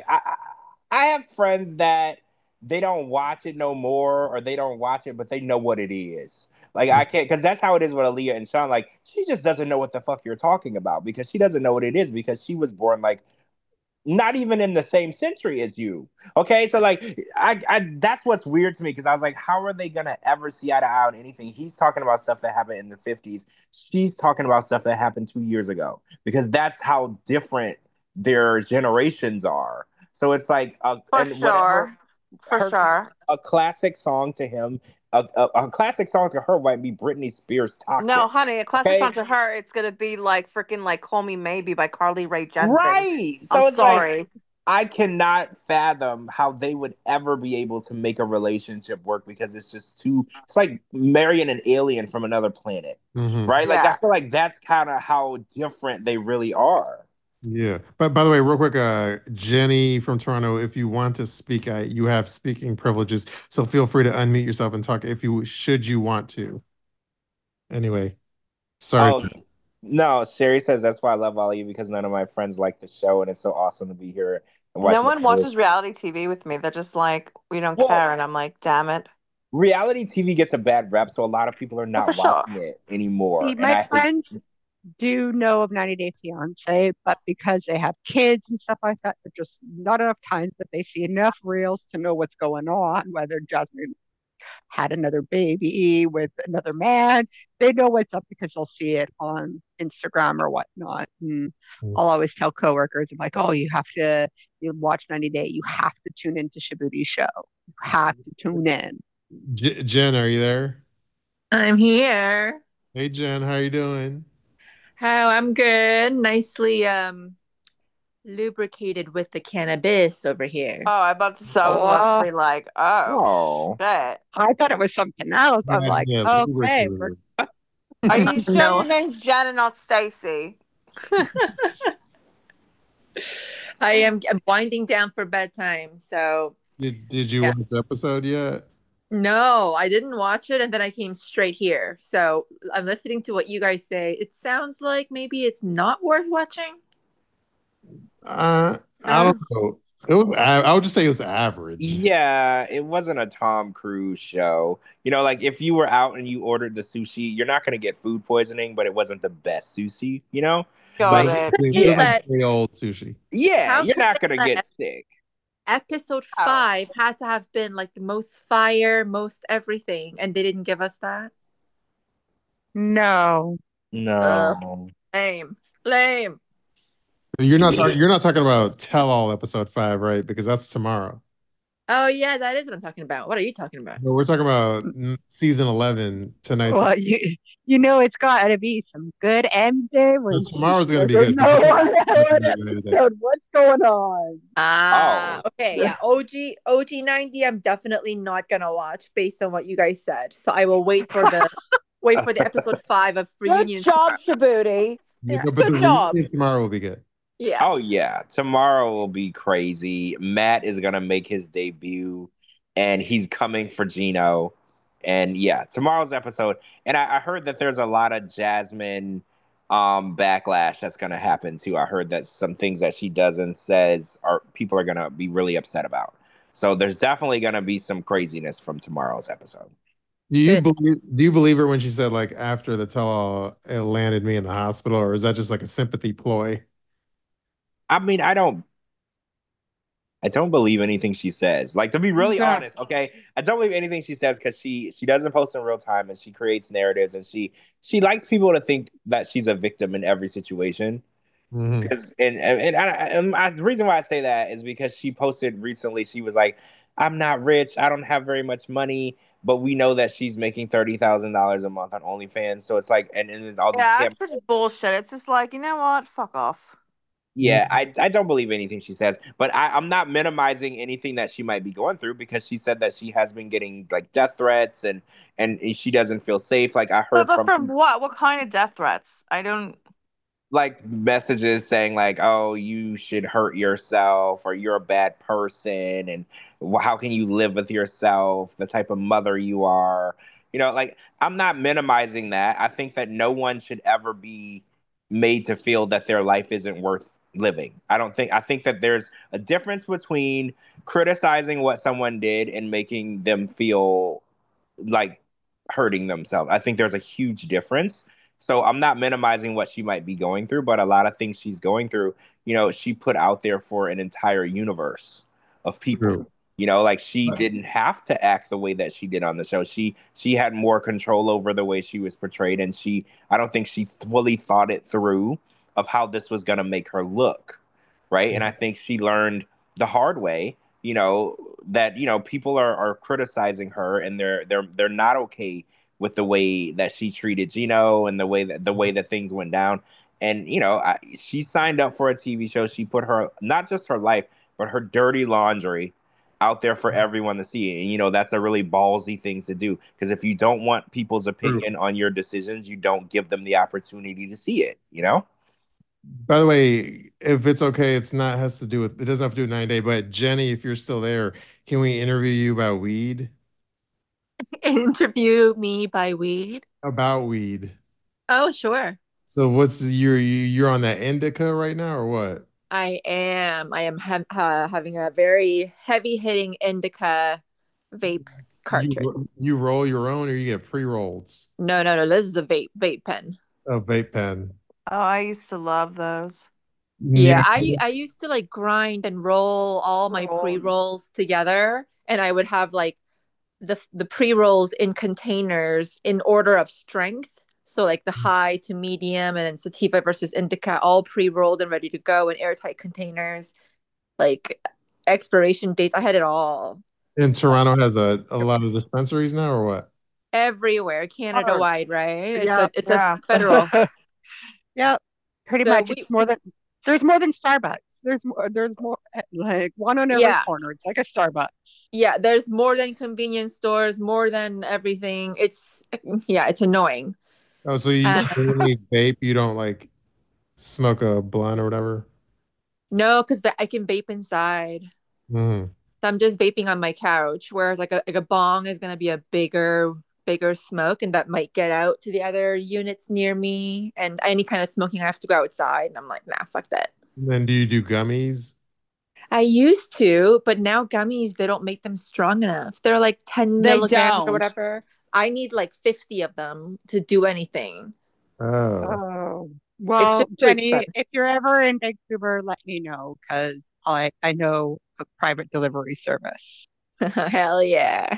I have friends that they don't watch it no more, or they don't watch it, but they know what it is. Like I can't, because that's how it is with Aaliyah and Sean. Like she just doesn't know what the fuck you're talking about because she doesn't know what it is because she was born like not even in the same century as you. Okay, so like I that's what's weird to me because I was like, how are they gonna ever see eye to eye on anything? He's talking about stuff that happened in the 50s. She's talking about stuff that happened 2 years ago because that's how different their generations are. So it's like, For and whatever sure. For her sure. a classic song to him, a classic song to her might be Britney Spears' No, "Toxic." honey, a classic Okay, song to her, it's gonna be like freaking like Call Me Maybe by Carly Rae Jepsen. right. I'm So it's like sorry. I cannot fathom how they would ever be able to make a relationship work because it's just too, it's like marrying an alien from another planet, Hmm. right? Like, I Yeah. feel like that's kind of how different they really are. Yeah. But by the way, real quick, Jenny from Toronto, if you want to speak, you have speaking privileges. So feel free to unmute yourself and talk if should you want to. Anyway, sorry. Oh, no, Sherry says that's why I love all of you because none of my friends like the show and it's so awesome to be here and No watching the one watches conversation. reality TV with me. They're just like, we don't Well, care. And I'm like, damn it. reality TV gets a bad rep, so a lot of people are Oh, for not sure. watching it anymore. See, And my I hate, friends do know of 90 Day Fiance, but because they have kids and stuff like that, they're just not enough times, but they see enough reels to know what's going on, whether Jasmine had another baby with another man. They know what's up because they'll see it on Instagram or whatnot. And I'll always tell coworkers, I'm like, oh, you watch 90 Day, you have to tune into Shabooty Show. You have to tune in. Jen, are you there? I'm here. Hey, Jen, how you doing? How I'm good. Nicely lubricated with the cannabis over here. Oh, I was about to Oh, be like, oh, oh, shit. I thought it was something else. I'm Yeah, like, yeah, okay, lubricated. Are you sure No. your name's Jen and not Stacy? I am winding down for bedtime. So, Did you yeah. watch the episode yet? No, I didn't watch it and then I came straight here. So, I'm listening to what you guys say. It sounds like maybe it's not worth watching. I don't know. I would just say it was average. Yeah, it wasn't a Tom Cruise show. Like if you were out and you ordered the sushi, you're not going to get food poisoning, but it wasn't the best sushi, Got Like, it. It was yeah, like the old sushi. yeah, How you're come not going to that get sick. episode Oh. 5 had to have been like the most fire, most everything, and they didn't give us that? No. No. Lame. Lame. You're not Yeah. you're not talking about Tell All episode 5, right? Because that's tomorrow. Oh, yeah, that is what I'm talking about. What are you talking about? No, we're talking about season 11 tonight. Well, it's got to be some good MJ when Tomorrow's she going to be doesn't good. know on that episode what's going on. Oh. Okay, yeah. OG 90, I'm definitely not gonna watch based on what you guys said. So I will wait for the episode 5 of Good reunion. job, Shabuti. Yeah. But Good the job. reunion tomorrow will be good. Yeah. Oh yeah, tomorrow will be crazy. Matt is gonna make his debut, and he's coming for Gino. And yeah, tomorrow's episode. And I heard that there's a lot of Jasmine backlash that's gonna happen too. I heard that some things that she does and says are people are gonna be really upset about. So there's definitely gonna be some craziness from tomorrow's episode. Do you believe her when she said like after the tell all it landed me in the hospital, or is that just like a sympathy ploy? I mean, I don't believe anything she says. Like to be really Exactly. honest, okay? I don't believe anything she says because she doesn't post in real time and she creates narratives and she likes people to think that she's a victim in every situation. Mhm. Because the reason why I say that is because she posted recently. She was like, "I'm not rich. I don't have very much money." But we know that she's making $30,000 a month on OnlyFans. So it's like, and there's all these Yeah, scams. it's such bullshit. It's just like, you know what? Fuck off. Yeah, I don't believe anything she says, but I'm not minimizing anything that she might be going through because she said that she has been getting like death threats and she doesn't feel safe. Like I heard But from from what? What kind of death threats? I don't. like messages saying like, "Oh, you should hurt yourself," or "You're a bad person," and "How can you live with yourself? The type of mother you are." Like I'm not minimizing that. I think that no one should ever be made to feel that their life isn't worth living. I think that there's a difference between criticizing what someone did and making them feel like hurting themselves. I think there's a huge difference. So I'm not minimizing what she might be going through, but a lot of things she's going through, she put out there for an entire universe of people. True. Like she didn't have to act the way that she did on the show. She had more control over the way she was portrayed, and I don't think she fully thought it through of how this was going to make her look, right? And I think she learned the hard way, that people are criticizing her, and they're not okay with the way that she treated Gino and the way that things went down. And she signed up for a TV show. She put her not just her life, but her dirty laundry out there for everyone to see. And that's a really ballsy thing to do because if you don't want people's opinion on your decisions, you don't give them the opportunity to see it. By the way, if it's okay, it doesn't have to do with 9 Day, but Jenny, if you're still there, can we interview you about weed? Interview me by weed. About weed. Oh, sure. So you're on that indica right now or what? I am having a very heavy hitting indica vape cartridge. You roll your own or you get pre-rolls? No. This is a vape pen. A vape pen. Oh, I used to love those. Yeah, I used to like grind and roll all my pre-rolls together, and I would have like the pre-rolls in containers in order of strength. So like the high to medium and then sativa versus indica all pre-rolled and ready to go in airtight containers. Like expiration dates, I had it all. And Toronto has a lot of dispensaries now or what? Everywhere, Canada wide, right? It's Yeah. a federal. Yep. Pretty So much. There's more than Starbucks. There's more like one on every corner. It's like a Starbucks. Yeah, there's more than convenience stores, more than everything. It's annoying. Oh, so you Uh, only vape, you don't like smoke a blunt or whatever? no, because I can vape inside. Mm. So I'm just vaping on my couch, whereas like a bong is gonna be a bigger smoke, and that might get out to the other units near me. And any kind of smoking, I have to go outside, and I'm like, nah, fuck that. And then do you do gummies? I used to, but now gummies, they don't make them strong enough. They're like 10 They milligrams or don't. whatever. I need like 50 of them to do anything. Oh, Oh, It's well, just too Jenny, expensive. if you're ever in Vancouver, let me know because I know a private delivery service. Hell yeah.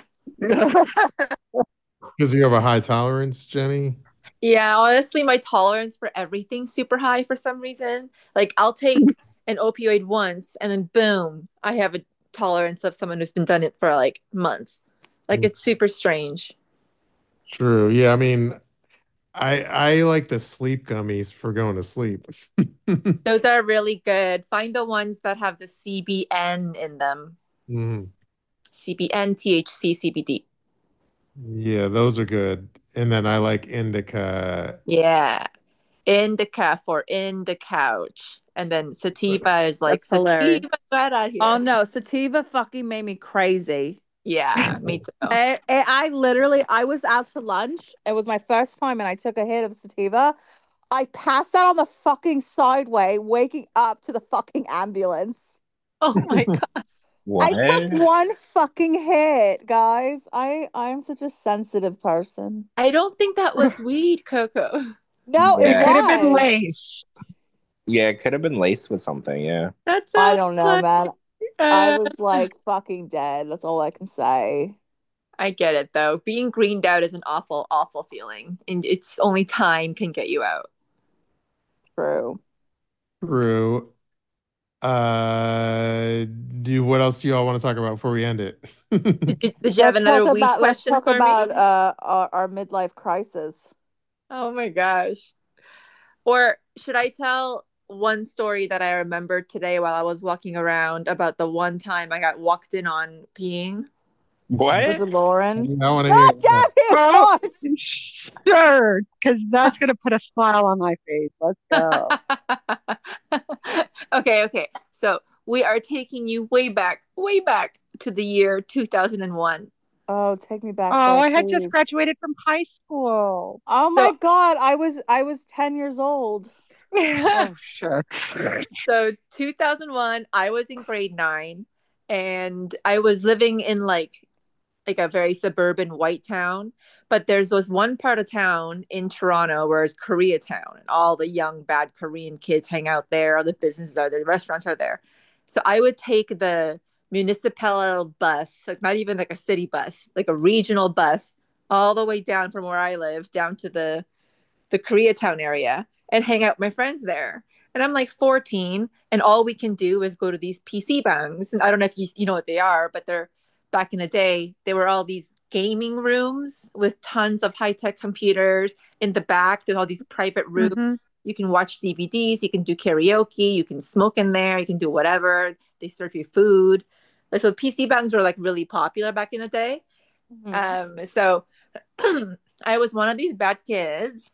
because you have a high tolerance, Jenny? Yeah, honestly, my tolerance for everything's super high for some reason. Like, I'll take an opioid once, and then boom, I have a tolerance of someone who's been done it for like months. Like, Mm. it's super strange. True. Yeah, I mean, I like the sleep gummies for going to sleep. Those are really good. Find the ones that have the CBN in them. Mhm. CBN, THC, CBD. Yeah, those are good. And then I like indica. Yeah. Indica for in the couch. And then sativa is like That's hilarious. sativa, get out Oh here. no, sativa fucking made me crazy. Yeah, me too. I literally, I was out to lunch. It was my first time, and I took a hit of the sativa. I passed out on the fucking sideway, waking up to the fucking ambulance. Oh my God. I took What? one fucking hit, guys. I'm such a sensitive person. I don't think that was weed, Coco. No, it It Yeah. could have been was. lace. Yeah, it could have been laced with something. Yeah. That's I so don't know, funny. man. I Uh, was like fucking dead. That's all I can say. I get it though. Being greened out is an awful, awful feeling, and it's only time can get you out. True. True. What else do y'all want to talk about before we end it? Did you have another weed Let's question talk for me? about our midlife crisis. Oh my gosh. Or should I tell one story that I remembered today while I was walking around about the one time I got walked in on peeing? Was What? it Lauren? I want to hear God that. damn Oh, it, sure, because that's going to put a smile on my face. Let's go. Okay, okay. So we are taking you way back to the year 2001. Oh, take me back Oh, there, I had just please. graduated from high school. Oh my So God, I was 10 years old. Oh, shit. so 2001, I was in grade 9 and I was living in like a very suburban white town. But there's this one part of town in Toronto where it's Koreatown, and all the young, bad Korean kids hang out there. All the businesses are there, the restaurants are there. So I would take the municipal bus, like not even like a city bus, like a regional bus, all the way down from where I live down to the Koreatown area and hang out with my friends there. And I'm like 14, and all we can do is go to these PC bangs. And I don't know if you know what they are, but they're back in the day, they were all these gaming rooms with tons of high tech computers. In the back, there's all these private Hmm. rooms. You can watch DVDs, you can do karaoke, you can smoke in there, you can do whatever. They serve you food. So PC bangs were like really popular back in the day. Mhm. So I was one of these bad kids,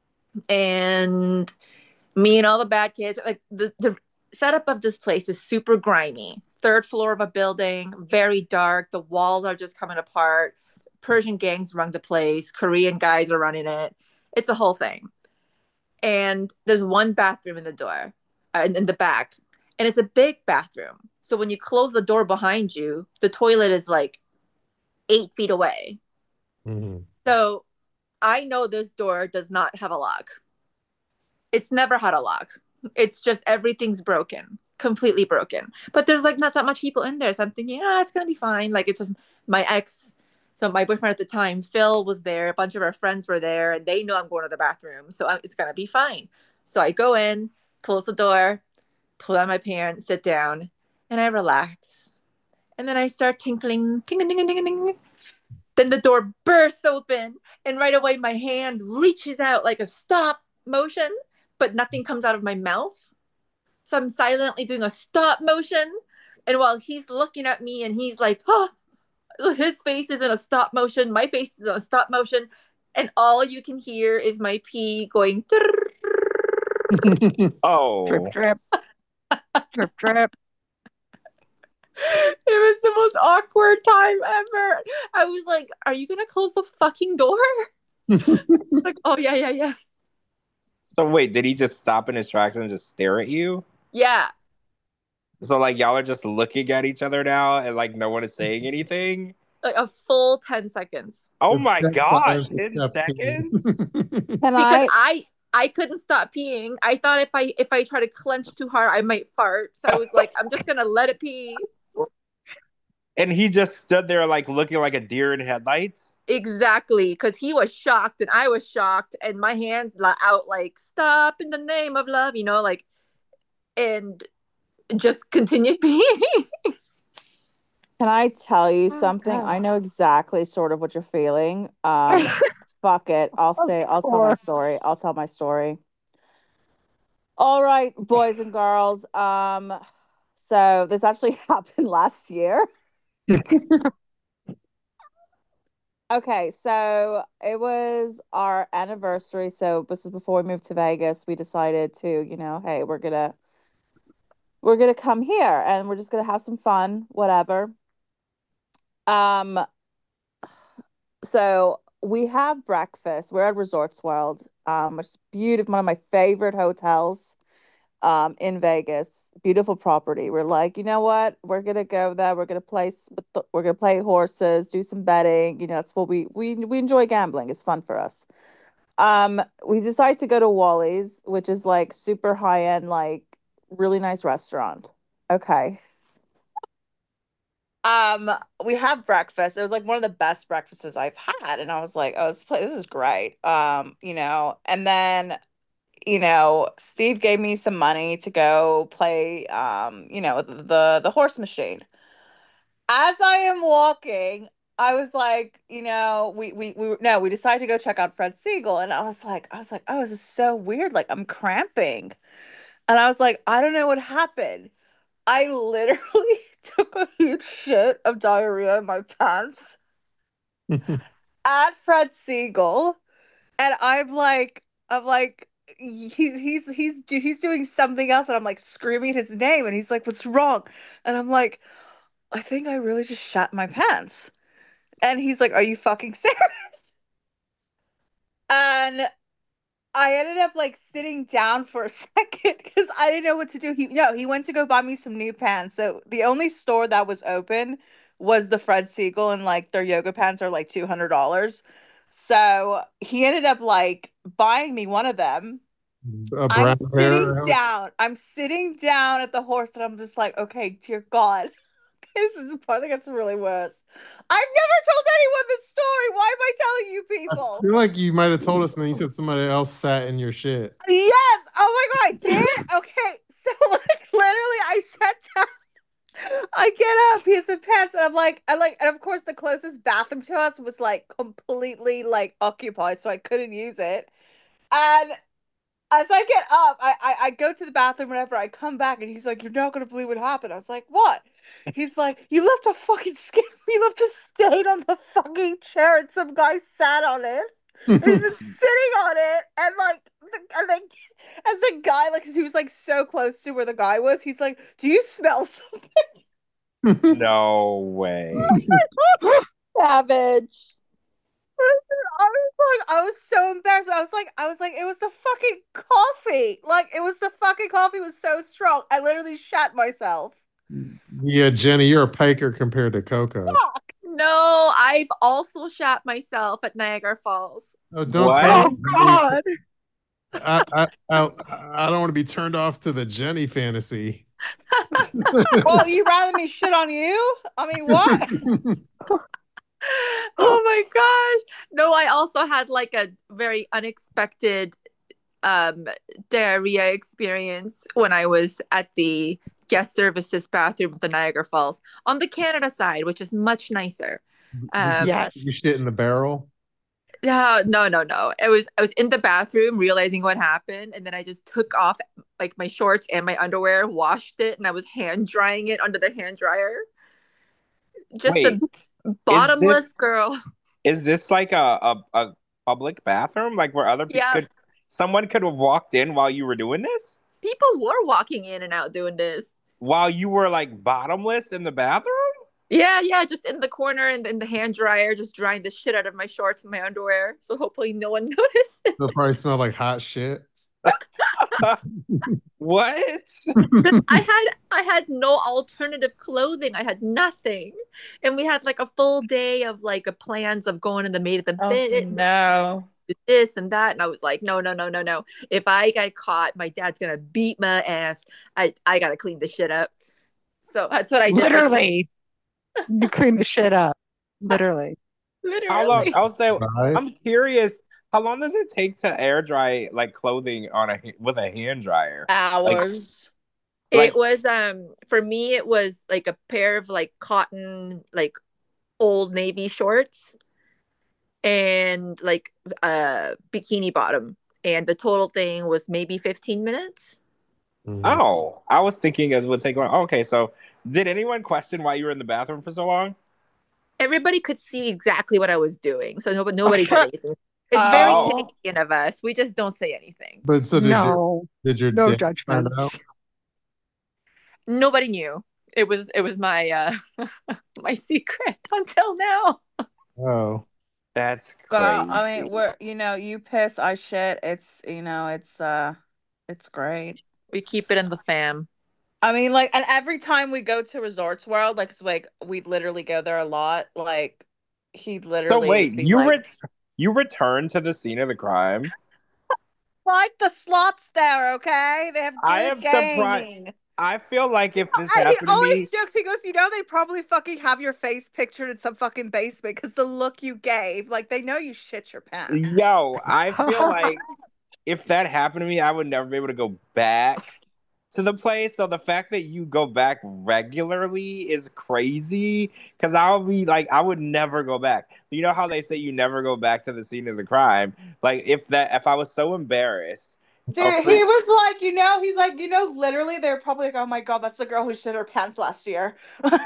and me and all the bad kids, like the setup of this place is super grimy. Third floor of a building, very dark. The walls are just coming apart. Persian gangs run the place. Korean guys are running it. It's a whole thing. And there's one bathroom in the door, in the back, and it's a big bathroom. So when you close the door behind you, the toilet is like 8 feet away. Mhm. So I know this door does not have a lock. It's never had a lock. It's just everything's broken, completely broken. But there's like not that much people in there. So I'm thinking, it's gonna be fine. Like it's just my ex. So my boyfriend at the time, Phil, was there. A bunch of our friends were there, and they know I'm going to the bathroom. So it's gonna be fine. So I go in, close the door, pull down my pants, sit down, and I relax. And then I start tinkling, ting ding ding ding ding. Then the door bursts open, and right away my hand reaches out like a stop motion, but nothing comes out of my mouth. So I'm silently doing a stop motion. And while he's looking at me and he's like, his face is in a stop motion, my face is in a stop motion. and all you can hear is my pee going. Drip, Oh, drip, drip, drip. It was the most awkward time ever. I was like, "Are you gonna close the fucking door?" Like, oh yeah, yeah, yeah, so wait, did he just stop in his tracks and just stare at you? yeah. So like y'all are just looking at each other now, and like no one is saying anything. Like a full 10 seconds Oh It's my step God, five, 10 except seconds? Can because I? I couldn't stop peeing. I thought if I try to clench too hard, I might fart. So I was like, I'm just gonna let it pee. And he just stood there like looking like a deer in headlights. Exactly, because he was shocked and I was shocked, and my hands out like stop in the name of love, like, and just continued being. Can I tell you Oh, something? I God. know exactly sort of what you're feeling. Fuck it. Of I'll tell my course. story. I'll tell my story. All right, boys and girls. So this actually happened last year. Okay, so it was our anniversary. So this is before we moved to Vegas. We decided to, hey, we're gonna come here and we're just gonna have some fun, whatever. Um, so we have breakfast. We're at Resorts World, which is beautiful, one of my favorite hotels in Vegas. Beautiful property. We're like, you know what? We're gonna go there. We're gonna play horses, do some betting. That's what we enjoy gambling. It's fun for us. We decided to go to Wally's, which is like super high end, like really nice restaurant. Okay. Um, we have breakfast. It was like one of the best breakfasts I've had, and I was like, "Oh, this is great." And then Steve gave me some money to go play, the horse machine. As I am walking, I was like, no, we decided to go check out Fred Siegel, and I was like, oh, this is so weird. Like I'm cramping, and I was like, I don't know what happened. I literally took a huge shit of diarrhea in my pants at Fred Siegel, and I'm like, he's doing something else, and I'm like screaming his name, and he's like, "What's wrong?" And I'm like, "I think I really just shat my pants." And he's like, "Are you fucking serious?" And I ended up like sitting down for a second because I didn't know what to do. He went to go buy me some new pants. So the only store that was open was the Fred Siegel, and like their yoga pants are like $200. So he ended up like buying me one of them. A I'm brown sitting pair. down. I'm sitting down at the horse, and I'm just like, okay, dear God, this is the part that gets really worse. I've never told anyone this story. Why am I telling you I people? feel like you might have told us, and then you said somebody else sat in your shit. Yes. Oh my God, I did. Okay. So like literally I sat down. I get up, he has the pants, and and of course the closest bathroom to us was like completely like occupied, so I couldn't use it. And as I get up, I go to the bathroom whenever I come back, and he's like, "You're not gonna believe what happened." I was like, "What?" He's like, "You left a fucking skin. You left a stain on the fucking chair, and some guy sat on it, and he's been sitting on it, and like, and the guy, like, 'cause he was like so close to where the guy was, he's like, "Do you smell something?" No way. Savage. I was so embarrassed. I was like, it was the fucking coffee. Like, it was the fucking coffee was so strong. I literally shat myself. Yeah, Jenny, you're a piker compared to Coco. No, I've also shat myself at Niagara Falls. Oh, don't tell What? Oh, me. God. I don't want to be turned off to the Jenny fantasy. Well, you rather me shit on you? I mean, what? Oh my gosh. No, I also had like a very unexpected um diarrhea experience when I was at the guest services bathroom of the Niagara Falls on the Canada side, which is much nicer. Did Um you shit Yes. in the barrel? no, no, no. I was in the bathroom realizing what happened, and then I just took off like my shorts and my underwear, washed it, and I was hand drying it under the hand dryer. Just a Wait, is this bottomless girl. is this like a public bathroom, like where other people Yeah, someone could have walked in while you were doing this, people were walking in and out doing this. while you were like bottomless in the bathroom. Yeah, just in the corner and in the hand dryer, just drying the shit out of my shorts and my underwear. So hopefully no one noticed. It'll probably smell like hot shit. What? I had no alternative clothing. I had nothing. And we had like a full day of like plans of going in the maid at the bit, no. this and that. And I was like, no, no, no, no, no. If I get caught, my dad's gonna beat my ass. I gotta clean the shit up. So that's what I did. Literally, you clean the shit up. Literally. How long? Literally. I'll say. Right? I'm curious. How long does it take to air dry like clothing with a hand dryer? Hours. Like- It was for me it was like a pair of like cotton like old navy shorts and like a bikini bottom, and the total thing was maybe 15 minutes. Mhm. Oh, I was thinking it would take long. Okay, so did anyone question why you were in the bathroom for so long? Everybody could see exactly what I was doing, so nobody said anything. It's very Oh. Canadian of us. We just don't say anything. But so No, did your no dad find out? judgments. Nobody knew. It was my my secret until now. Oh. That's Girl, crazy. I mean, you piss, I shit. It's great. We keep it in the fam. I mean, like, and every time we go to Resorts World, like, it's like we literally go there a lot. Like, he So literally wait, would be like, you returned to the scene of the crime? like the slots there, okay? They have I good am surprised. gaming. I feel like if this And he happened to always me, jokes. He goes, they probably fucking have your face pictured in some fucking basement because the look you gave, like, they know you shit your pants. yo, I feel like if that happened to me, I would never be able to go back to the place. So the fact that you go back regularly is crazy because I'll be like, I would never go back. You know how they say you never go back to the scene of the crime? Like if I was so embarrassed. Dude, of he was like, he's like, literally, they're probably like, oh my God, that's the girl who shit her pants last year. like,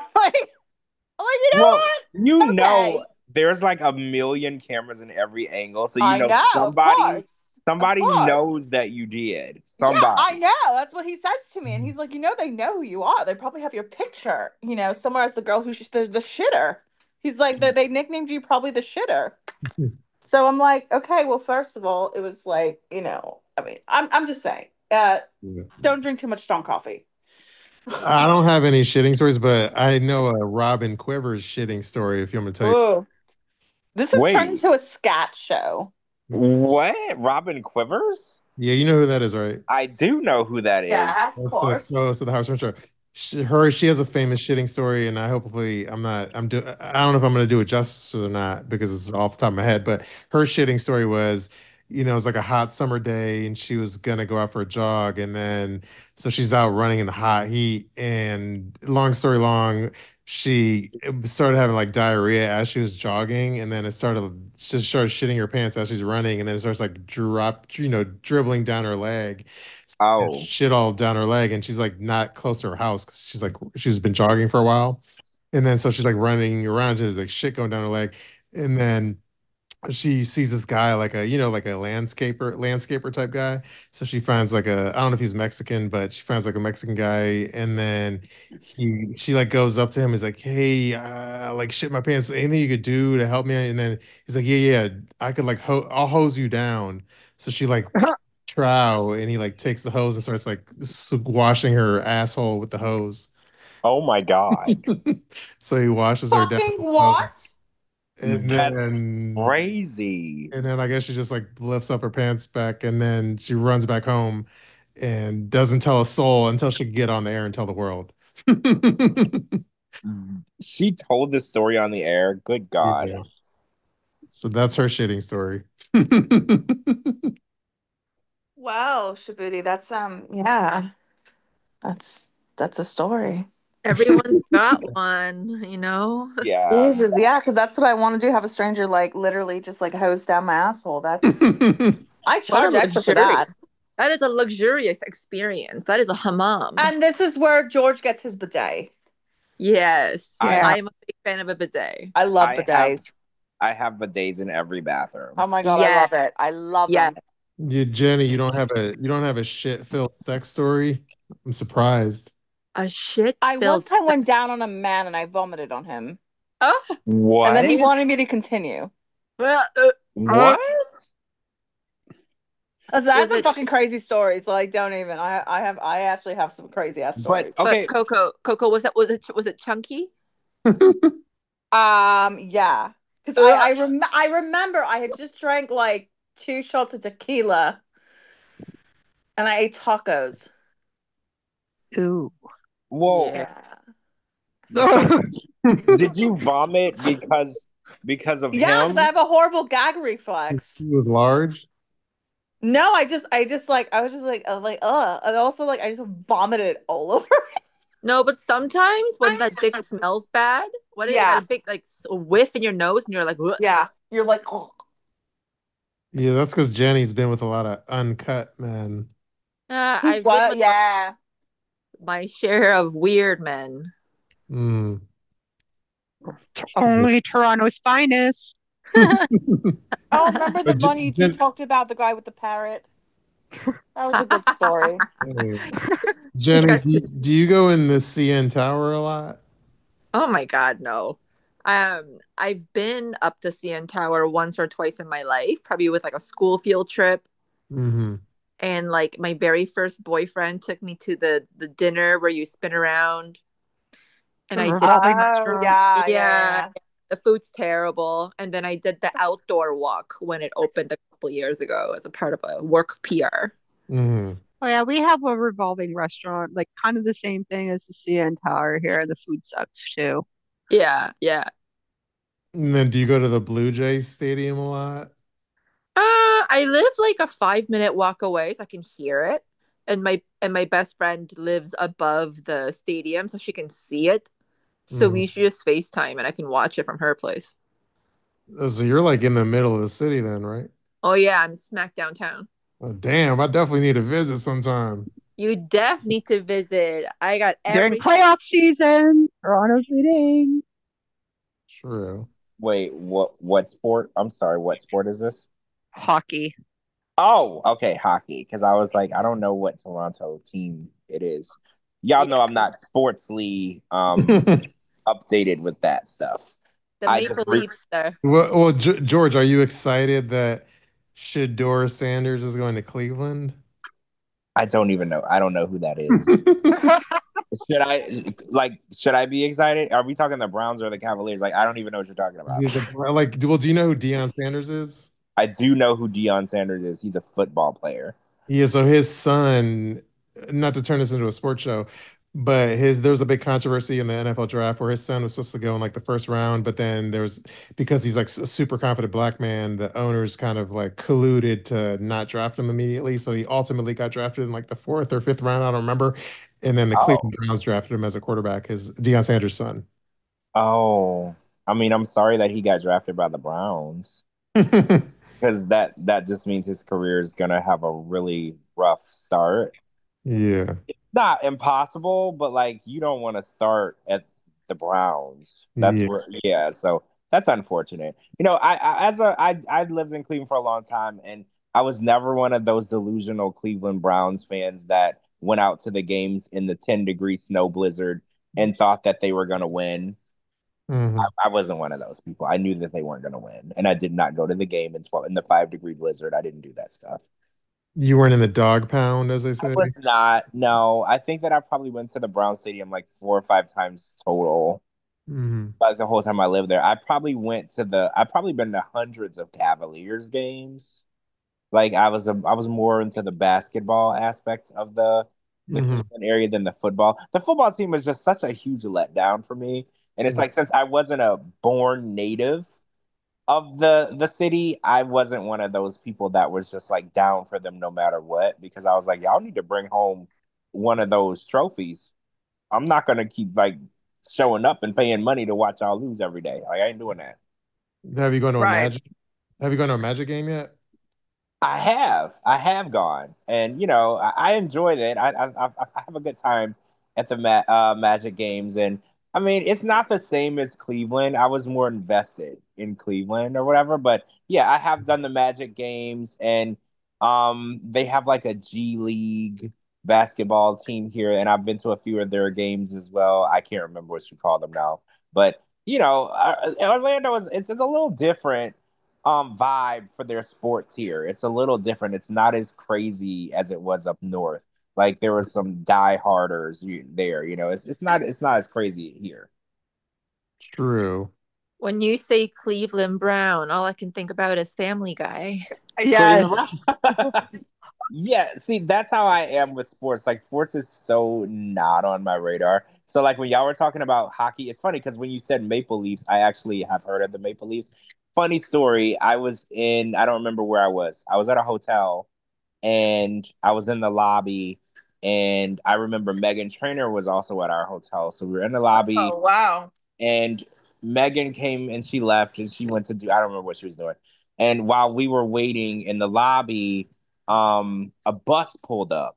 I'm like, you know Well, what? you Okay. know, there's like a million cameras in every angle, so you I know, know, somebody of course. knows that you did. Yeah, Somebody. I know. That's what he says to me. And he's like, they know who you are. They probably have your picture, somewhere as the girl who the shitter. He's like, they nicknamed you probably the shitter. So I'm like, okay, well, first of all, it was like, I mean, I'm just saying, don't drink too much strong coffee. I don't have any shitting stories, but I know a Robin Quivers shitting story if you want me to tell you. Whoa. This has Wait. turned into a scat show. What? Robin Quivers? Yeah, you know who that is, right? I do know who that is. Yeah, of That's course. the House Show. She has a famous shitting story, and I hopefully I'm not. I don't know if I'm going to do it justice or not because it's off the top of my head. But her shitting story was, it was like a hot summer day, and she was gonna go out for a jog, and then so she's out running in the hot heat, and long story long, she started having like diarrhea as she was jogging, and then she started shitting her pants as she's running, and then it starts like dribbling down her leg. Oh. Shit all down her leg, and she's like not close to her house because she's been jogging for a while, and then so she's like running around, there's like shit going down her leg, and then she sees this guy like a like a landscaper type guy. So she finds like I don't know if he's Mexican, but she finds like a Mexican guy, and then she like goes up to him, is like, hey, like shit my pants, anything you could do to help me? And then he's like, yeah, I could like I'll hose you down. So she like trow, and he like takes the hose and starts like washing her asshole with the hose. Oh my God. So he washes her down. Fucking what? And That's then crazy. And then I guess she just like lifts up her pants back, and then she runs back home and doesn't tell a soul until she can get on the air and tell the world. She told this story on the air. Good God. Yeah. So that's her shitting story. Wow, Shabuti, that's yeah. That's a story. Everyone's got one, Yeah. Jesus, yeah, because that's what I want to do. Have a stranger like literally just like hose down my asshole. That's I charge extra for that. That is a luxurious experience. That is a hammam. And this is where George gets his bidet. Yes, Yeah. I am a big fan of a bidet. I love I bidets. I have bidets in every bathroom. Oh my God, I Yeah, love it. I love yeah. them. Jenny, you don't have a shit-filled sex story? I'm surprised. A shit I one filled. time went down on a man and I vomited on him. Oh, And then he What? wanted me to continue. well, Uh, What? Listen, I have was some it? fucking crazy stories. Like, don't even. I actually have some crazy ass But stories. But okay, Coco, was it chunky? Yeah, because Ugh. I remember I had just drank like 2 shots of tequila and I ate tacos. Ooh. whoa. Yeah. Did you vomit because of Yeah, because I him? have a horrible gag He reflex. was large. No, I just like I was just like and also like I just vomited all over. No, but sometimes when that dick smells bad, what it got Yeah, a big like whiff in your nose, and you're like, "Ugh." yeah. You're like, oh. Yeah, that's because Jenny's been with a lot of uncut men. I've been What? with Yeah. my share of weird men. Mm. Only Toronto's finest. Oh, remember the But one you talked about the guy with the parrot? That was a good story. He's Jenny, got do you go in the CN Tower a lot? Oh my God, no. I've been up the CN Tower once or twice in my life, probably with like a school field trip. Mm-hmm. And like my very first boyfriend took me to the dinner where you spin around, and The I did revolving Oh, restaurant. yeah, yeah, yeah, the food's terrible. And then I did the outdoor walk when it opened a couple years ago as a part of a work PR. Mm-hmm. Oh yeah, we have a revolving restaurant, like kind of the same thing as the CN Tower here. The food sucks too. Yeah, yeah. And then do you go to the Blue Jays Stadium a lot? I live like a 5 minute walk away, so I can hear it. And my best friend lives above the stadium, so she can see it. So Mm-hmm. we should just FaceTime and I can watch it from her place. So you're like in the middle of the city then, right? Oh yeah, I'm smack downtown. Oh, damn, I definitely need to visit sometime. You def need to visit. I got During everything. playoff season, Toronto's leading. True. Wait, what sport? I'm sorry, what sport is this? Hockey. Oh, okay, hockey. Because I was like, I don't know what Toronto team it is. Y'all know Yeah, I'm not sportsly updated with that stuff. the I just Maple Leafs there. Well, George, are you excited that Shedeur Sanders is going to Cleveland? I don't even know. I don't know who that is. Should I be excited? Are we talking the Browns or the Cavaliers? Like I don't even know what you're talking about. Well, do you know who Deion Sanders is? I do know who Deion Sanders is. He's a football player. Yeah, so his son, not to turn this into a sports show, but his there was a big controversy in the NFL draft where his son was supposed to go in like the first round, but then there was because he's like a super confident black man, the owners kind of like colluded to not draft him immediately. So he ultimately got drafted in like the fourth or fifth round, I don't remember. And then the Oh, Cleveland Browns drafted him as a quarterback, his Deion Sanders' son. oh. I mean, I'm sorry that he got drafted by the Browns because that just means his career is gonna have a really rough start. Yeah. Not impossible, but like you don't want to start at the Browns. That's Yeah. where, yeah. So that's unfortunate. I lived in Cleveland for a long time, and I was never one of those delusional Cleveland Browns fans that went out to the games in the 10-degree snow blizzard and thought that they were going to win. Mhm. I wasn't one of those people. I knew that they weren't going to win, and I did not go to the game in the 5-degree blizzard. I didn't do that stuff. You weren't in the dog pound, as they I say. was not. No, I think that I probably went to the Brown Stadium like 4 or 5 times total. Hmm. Like the whole time I lived there, I've probably been to hundreds of Cavaliers games. Like I was more into the basketball aspect of the Hmm. Cleveland area than the football. The football team was just such a huge letdown for me. And it's like since I wasn't a born native of the city, I wasn't one of those people that was just like down for them no matter what because I was like, y'all need to bring home one of those trophies. I'm not gonna keep like showing up and paying money to watch y'all lose every day. Like I ain't doing that. Have you gone to a Right. Magic? Have you gone to a Magic game yet? I have gone, and I enjoyed it. I have a good time at the Magic games, and I mean, it's not the same as Cleveland. I was more invested in Cleveland or whatever, but yeah, I have done the Magic games, and they have like a G League basketball team here, and I've been to a few of their games as well. I can't remember what you call them now, but Orlando is a little different vibe for their sports here. It's a little different. It's not as crazy as it was up north. Like there were some die-harders there. It's not as crazy here. True. When you say Cleveland Brown, all I can think about is Family Guy. Yes. Yeah, see, that's how I am with sports. Like sports is so not on my radar. So like when y'all were talking about hockey, it's funny because when you said Maple Leafs, I actually have heard of the Maple Leafs. Funny story, I don't remember where I was. I was at a hotel and I was in the lobby, and I remember Megan Trainor was also at our hotel. So we were in the lobby, Oh, wow. and Megan came and she left and she went to do, I don't remember what she was doing. And while we were waiting in the lobby, a bus pulled up,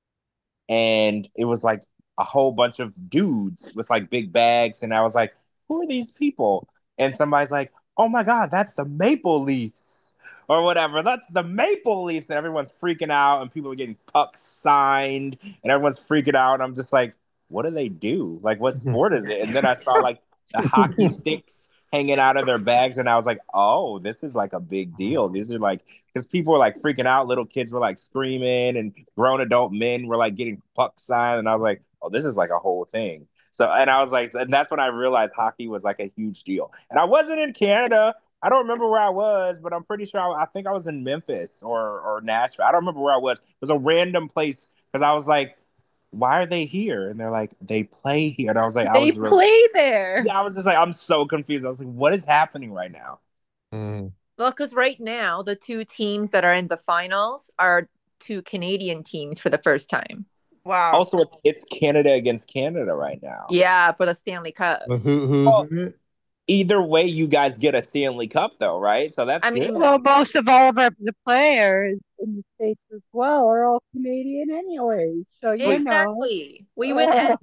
and it was like a whole bunch of dudes with like big bags. And I was like, who are these people? And somebody's like, oh my God, that's the Maple Leafs or whatever. That's the Maple Leafs. And everyone's freaking out, and people are getting pucks signed, and everyone's freaking out. And I'm just like, what do they do? Like, what sport is it? And then I saw like the hockey sticks hanging out of their bags, and I was like, oh, this is like a big deal. These are like, because people were like freaking out. Little kids were like screaming, and grown adult men were like getting puck signed. And I was like, oh, this is like a whole thing. So, and I was like, and that's when I realized hockey was like a huge deal. And I wasn't in Canada. I don't remember where I was, but I'm pretty sure I think I was in Memphis or Nashville. I don't remember where I was. It was a random place because I was like, why are they here? And they're like, they play here. And I was like, They play there. yeah, I was just like, I'm so confused. I was like, what is happening right now? Well, because right now the two teams that are in the finals are two Canadian teams for the first time. Wow. Also, it's Canada against Canada right now. Yeah, for the Stanley Cup. Who's in it? Either way, you guys get a Stanley Cup, though, right? So that's good. Well, most of all of the players in the States as well are all Canadian anyways. So, exactly. We win anyway.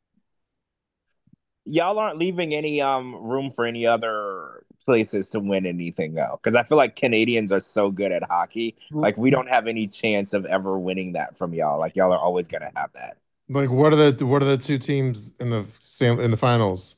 Y'all aren't leaving any room for any other places to win anything, though, because I feel like Canadians are so good at hockey. Like we don't have any chance of ever winning that from y'all. Like y'all are always gonna have that. Like what are the two teams in the finals?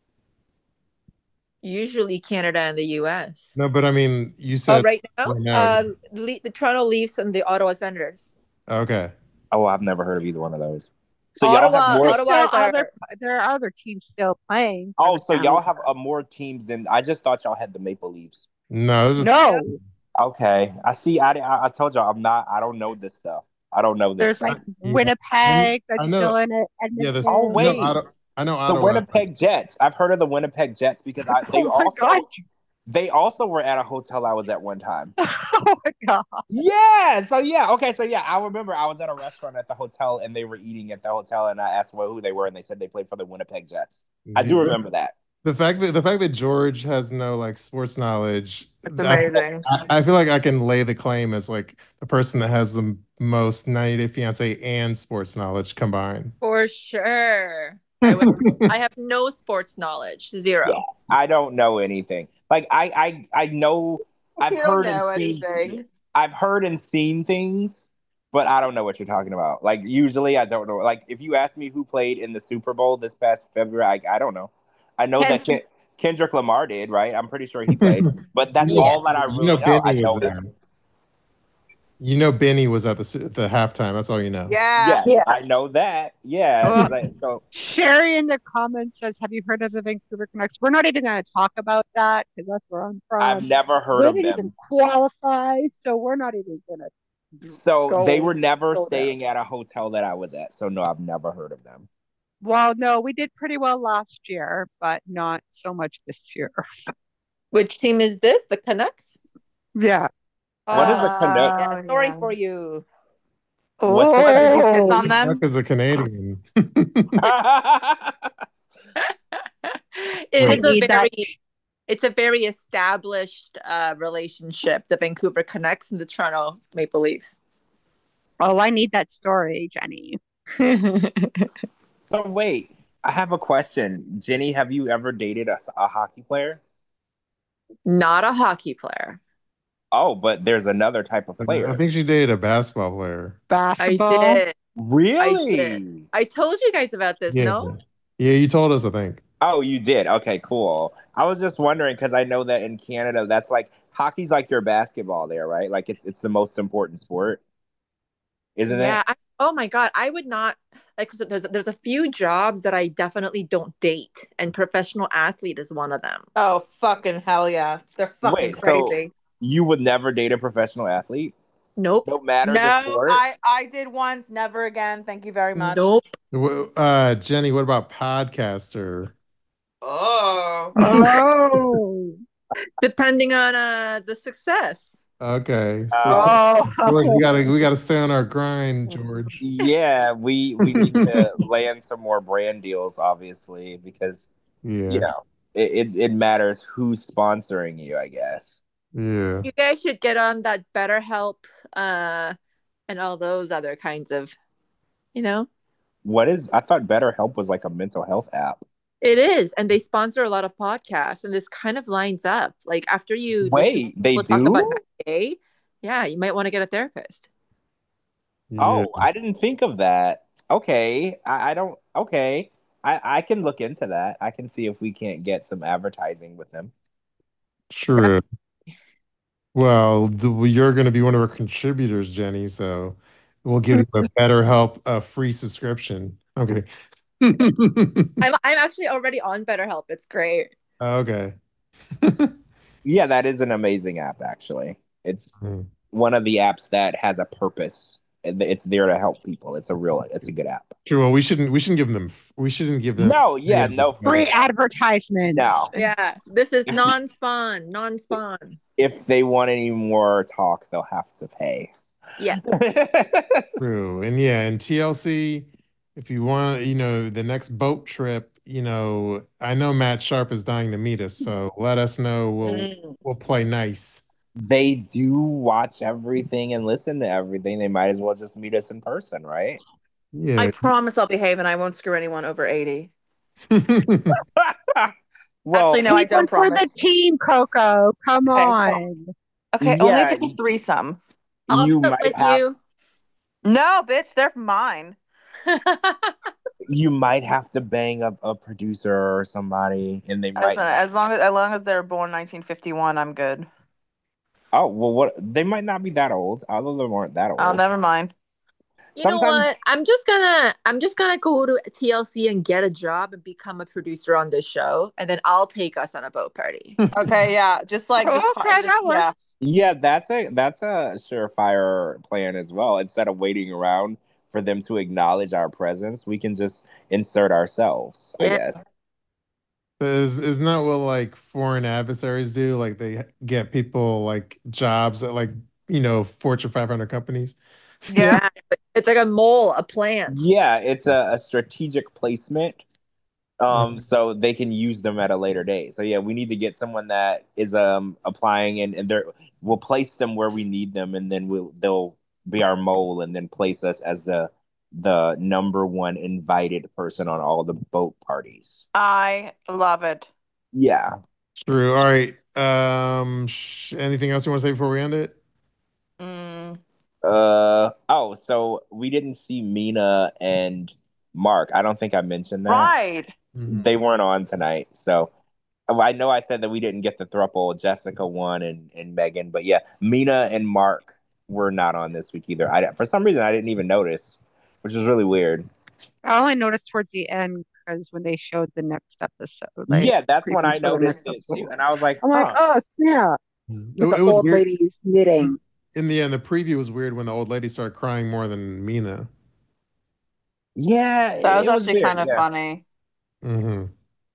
Usually Canada and the US. No, but I mean, you said right now, the Toronto Leafs and the Ottawa Senators. Okay. Oh, I've never heard of either one of those. So Ottawa, y'all have more. There are other teams still playing. Oh, so y'all have more teams than I just thought y'all had the Maple Leafs. No. No. Okay, I see. I told y'all I don't know this stuff. I don't know this. There's like Winnipeg that's still in it. Yeah, oh wait, I know the Winnipeg Jets. I've heard of the Winnipeg Jets because they also were at a hotel I was at one time. Oh my God. Yeah. So yeah. Okay. So yeah, I remember I was at a restaurant at the hotel and they were eating at the hotel, and I asked who they were, and they said they played for the Winnipeg Jets. I do remember that. The fact that George has no like sports knowledge, it's amazing. I feel like I can lay the claim as like the person that has the most 90 Day Fiance and sports knowledge combined. For sure. I have no sports knowledge. Zero. Yeah, I don't know anything. Like I know I've heard and seen things, but I don't know what you're talking about. Like usually I don't know. Like if you ask me who played in the Super Bowl this past February, I don't know. I know that Kendrick Lamar did, right? I'm pretty sure he played, but that's all that I really know. I don't. You know, Benny was at the halftime. That's all you know. Yeah, I know that. Yeah. So Sherry in the comments says, "Have you heard of the Vancouver Canucks?" We're not even going to talk about that because that's where I'm from. I've never heard of them. They didn't even qualify, so we're not even going to. So they were never staying at a hotel that I was at. So no, I've never heard of them. Well, no, we did pretty well last year, but not so much this year. Which team is this? The Canucks? Yeah. What is the Canucks? Sorry for you. It's on them. Canuck is a Canadian. It's a very established relationship, the Vancouver Canucks and the Toronto Maple Leafs. Oh, I need that story, Jenny. But wait, I have a question. Jenny, have you ever dated a hockey player? Not a hockey player. Oh, but there's another type of I player. think she dated a basketball player. I Basketball. did. I did. Really? I told you guys about this, Yeah. no? Yeah, you told us, I think. Oh, you did. Okay, cool. I was just wondering because I know that in Canada, that's like hockey's like your basketball there, right? Like it's the most important sport, isn't it? Yeah. Oh my God. I would not like, so there's a few jobs that I definitely don't date, and professional athlete is one of them. Oh, fucking hell yeah. They're fucking Wait, so crazy. you would never date a professional athlete, Nope. no matter the No, sport? I did once, never again. Thank you very much. Nope. Jenny, what about podcaster? Oh. Oh. Depending on the success. Okay, so Oh, George, Oh. we gotta stay on our grind, George. yeah, we need to land some more brand deals, obviously, because you Yeah, know it matters who's sponsoring you, I guess. yeah. You guys should get on that BetterHelp uh and all those other kinds of, you know. What is? I thought BetterHelp was like a mental health app. It is, and they sponsor a lot of podcasts, and this kind of lines up. Like after you listen to Wait, they people talk about do? 90 Day, yeah, you might want to get a therapist. Yeah, Oh, I didn't think of that. Okay, I don't. Okay, I can look into that. I can see if we can't get some advertising with them. true. Well, you're going to be one of our contributors, Jenny, so we'll give you a better help, a free subscription. I'm kidding. I'm actually already on BetterHelp. It's great. Okay. Yeah, that is an amazing app. Actually, it's Mm. one of the apps that has a purpose. It's there to help people. It's a good app. True. Well, we shouldn't give them, we shouldn't give them. No, yeah, no Free free. advertisement. No, Yeah, this is if non-spawn. if they want any more talk, they'll have to pay. Yeah. True. And yeah, and TLC, if you want, the next boat trip, I know Matt Sharp is dying to meet us, so let us know. Mm. We'll play nice. They do watch everything and listen to everything. They might as well just meet us in person, right? I Yeah. promise I'll behave and I won't screw anyone over 80. Well, Actually, no, I Keep one don't for promise. the team, Coco. Come Okay, on. Okay, only yeah, if it's a threesome. I'll you sit might with have you. No, bitch, they're mine. you might have to bang a producer or somebody, and they might. As long as they're born 1951, I'm good. Oh well, what they might not be that old. All of them aren't that Oh, old. never mind. You know Sometimes, what? I'm just gonna go to TLC and get a job and become a producer on this show, and then I'll take us on a boat party. Okay, yeah, just Okay, that yeah. works. yeah, that's a surefire plan as well. Instead of waiting around for them to acknowledge our presence, we can just insert ourselves, I Yeah. guess. Isn't that what like foreign adversaries do? Like they get people like jobs at like, Fortune 500 companies. Yeah. Yeah. It's like a mole, a plant. Yeah, it's a strategic placement, Mhm. so they can use them at a later date. So yeah, we need to get someone that is applying, and we'll place them where we need them, and then they'll be our mole, and then place us as the number one invited person on all the boat parties. I love it. Yeah. True. All right. Anything else you want to say before we end it? Mm. Oh, so we didn't see Mina and Mark. I don't think I mentioned that. Right. They weren't on tonight. So I know I said that we didn't get the throuple. Jessica won and Megan, but yeah, Mina and Mark were not on this week either. For some reason I didn't even notice, which was really weird. I only noticed towards the end because when they showed the next episode, Yeah, that's when I previews for the noticed next it episode, too, and I was like, I'm like, huh. oh snap! It The was old weird. ladies knitting. In the end, the preview was weird when the old lady started crying more than Mina. Yeah, That was it was actually weird. kind of Yeah. funny. Hmm.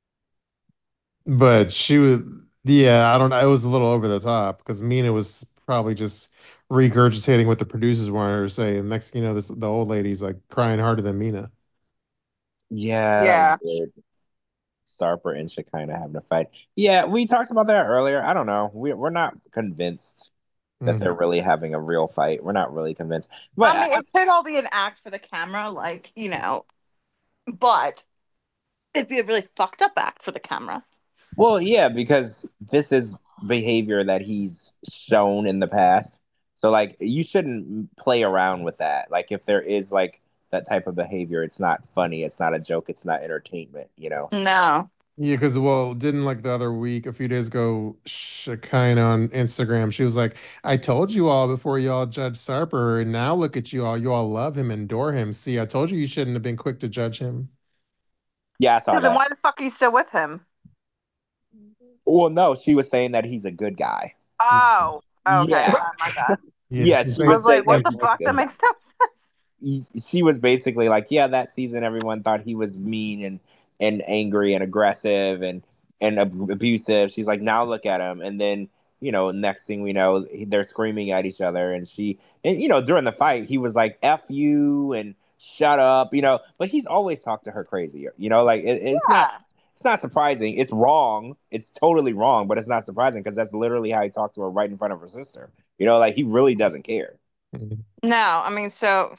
But she was, yeah, I don't know. It was a little over the top because Mina was probably just regurgitating what the producers wanted her to say. And next thing you know, the old lady's like crying harder than Mina. Yeah, that was Yeah. weird. Sarper and Shekinah having a fight. Yeah, we talked about that earlier. I don't know. We're not convinced that Mhm. they're really having a real fight. We're not really convinced. But I mean, it could all be an act for the camera, but It'd be a really fucked up act for the camera. Well, yeah, because this is behavior that he's shown in the past. So like you shouldn't play around with that. Like if there is like that type of behavior, it's not funny, it's not a joke, it's not entertainment, you know. No. Yeah, because well, didn't like the other week, a few days ago, Shekinah on Instagram, she was like, "I told you all before y'all judge Sarper, and now look at you all. You all love him, adore him. See, I told you shouldn't have been quick to judge him." Yeah, I saw Yeah, then that. why the fuck are you still with him? Well, no, she was saying that he's a good guy. Oh, okay. Yeah. My bad. Yeah, Yeah, she's she I saying was was like, saying what that the he's a fuck? That good guy. makes no sense. She was basically like, yeah, that season everyone thought he was mean and angry and aggressive and abusive. She's like, now look at him, and then next thing we know, they're screaming at each other, and during the fight, he was like, "F you" and "shut up," but he's always talked to her crazy, like Yeah. it's not surprising. It's wrong. It's totally wrong, but it's not surprising because that's literally how he talked to her right in front of her sister. Like he really doesn't care. Mhm. No, I mean, so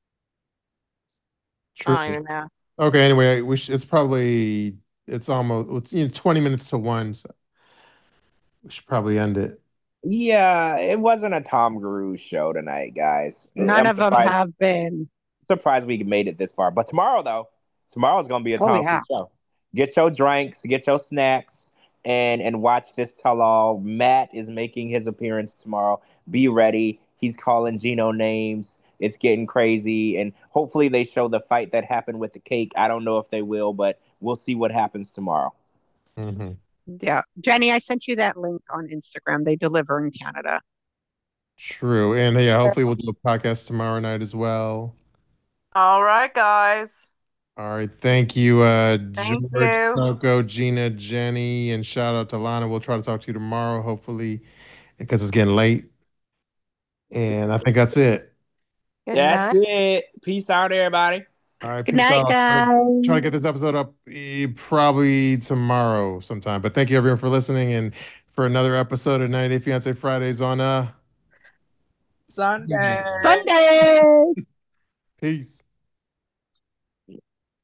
I True. don't even know. Okay, anyway, it's almost 20 minutes to one, so we should probably end it. Yeah, it wasn't a Tom Cruise show tonight, guys. None I'm of them surprised have been. surprised we made it this far. But tomorrow, though, tomorrow's gonna be a Oh Tom yeah. Cruise show. Get your drinks, get your snacks, and watch this tell all. Matt is making his appearance tomorrow. Be ready. He's calling Gino names. It's getting crazy, and hopefully they show the fight that happened with the cake. I don't know if they will, but we'll see what happens tomorrow. Hmm. Yeah. Jenny, I sent you that link on Instagram. They deliver in Canada. True. And yeah, hopefully we'll do a podcast tomorrow night as well. All right, guys. All right. Thank you, Thank George, you. Coco, Gina, Jenny, and shout out to Lana. We'll try to talk to you tomorrow, hopefully, because it's getting late. And I think that's it. Good That's night. it. Peace out, everybody. All right. Good Peace night, out. Try to guys. get this episode up probably tomorrow sometime. But thank you everyone for listening and for another episode of 90 Day Fiance Fridays on Sunday. Sunday. Peace.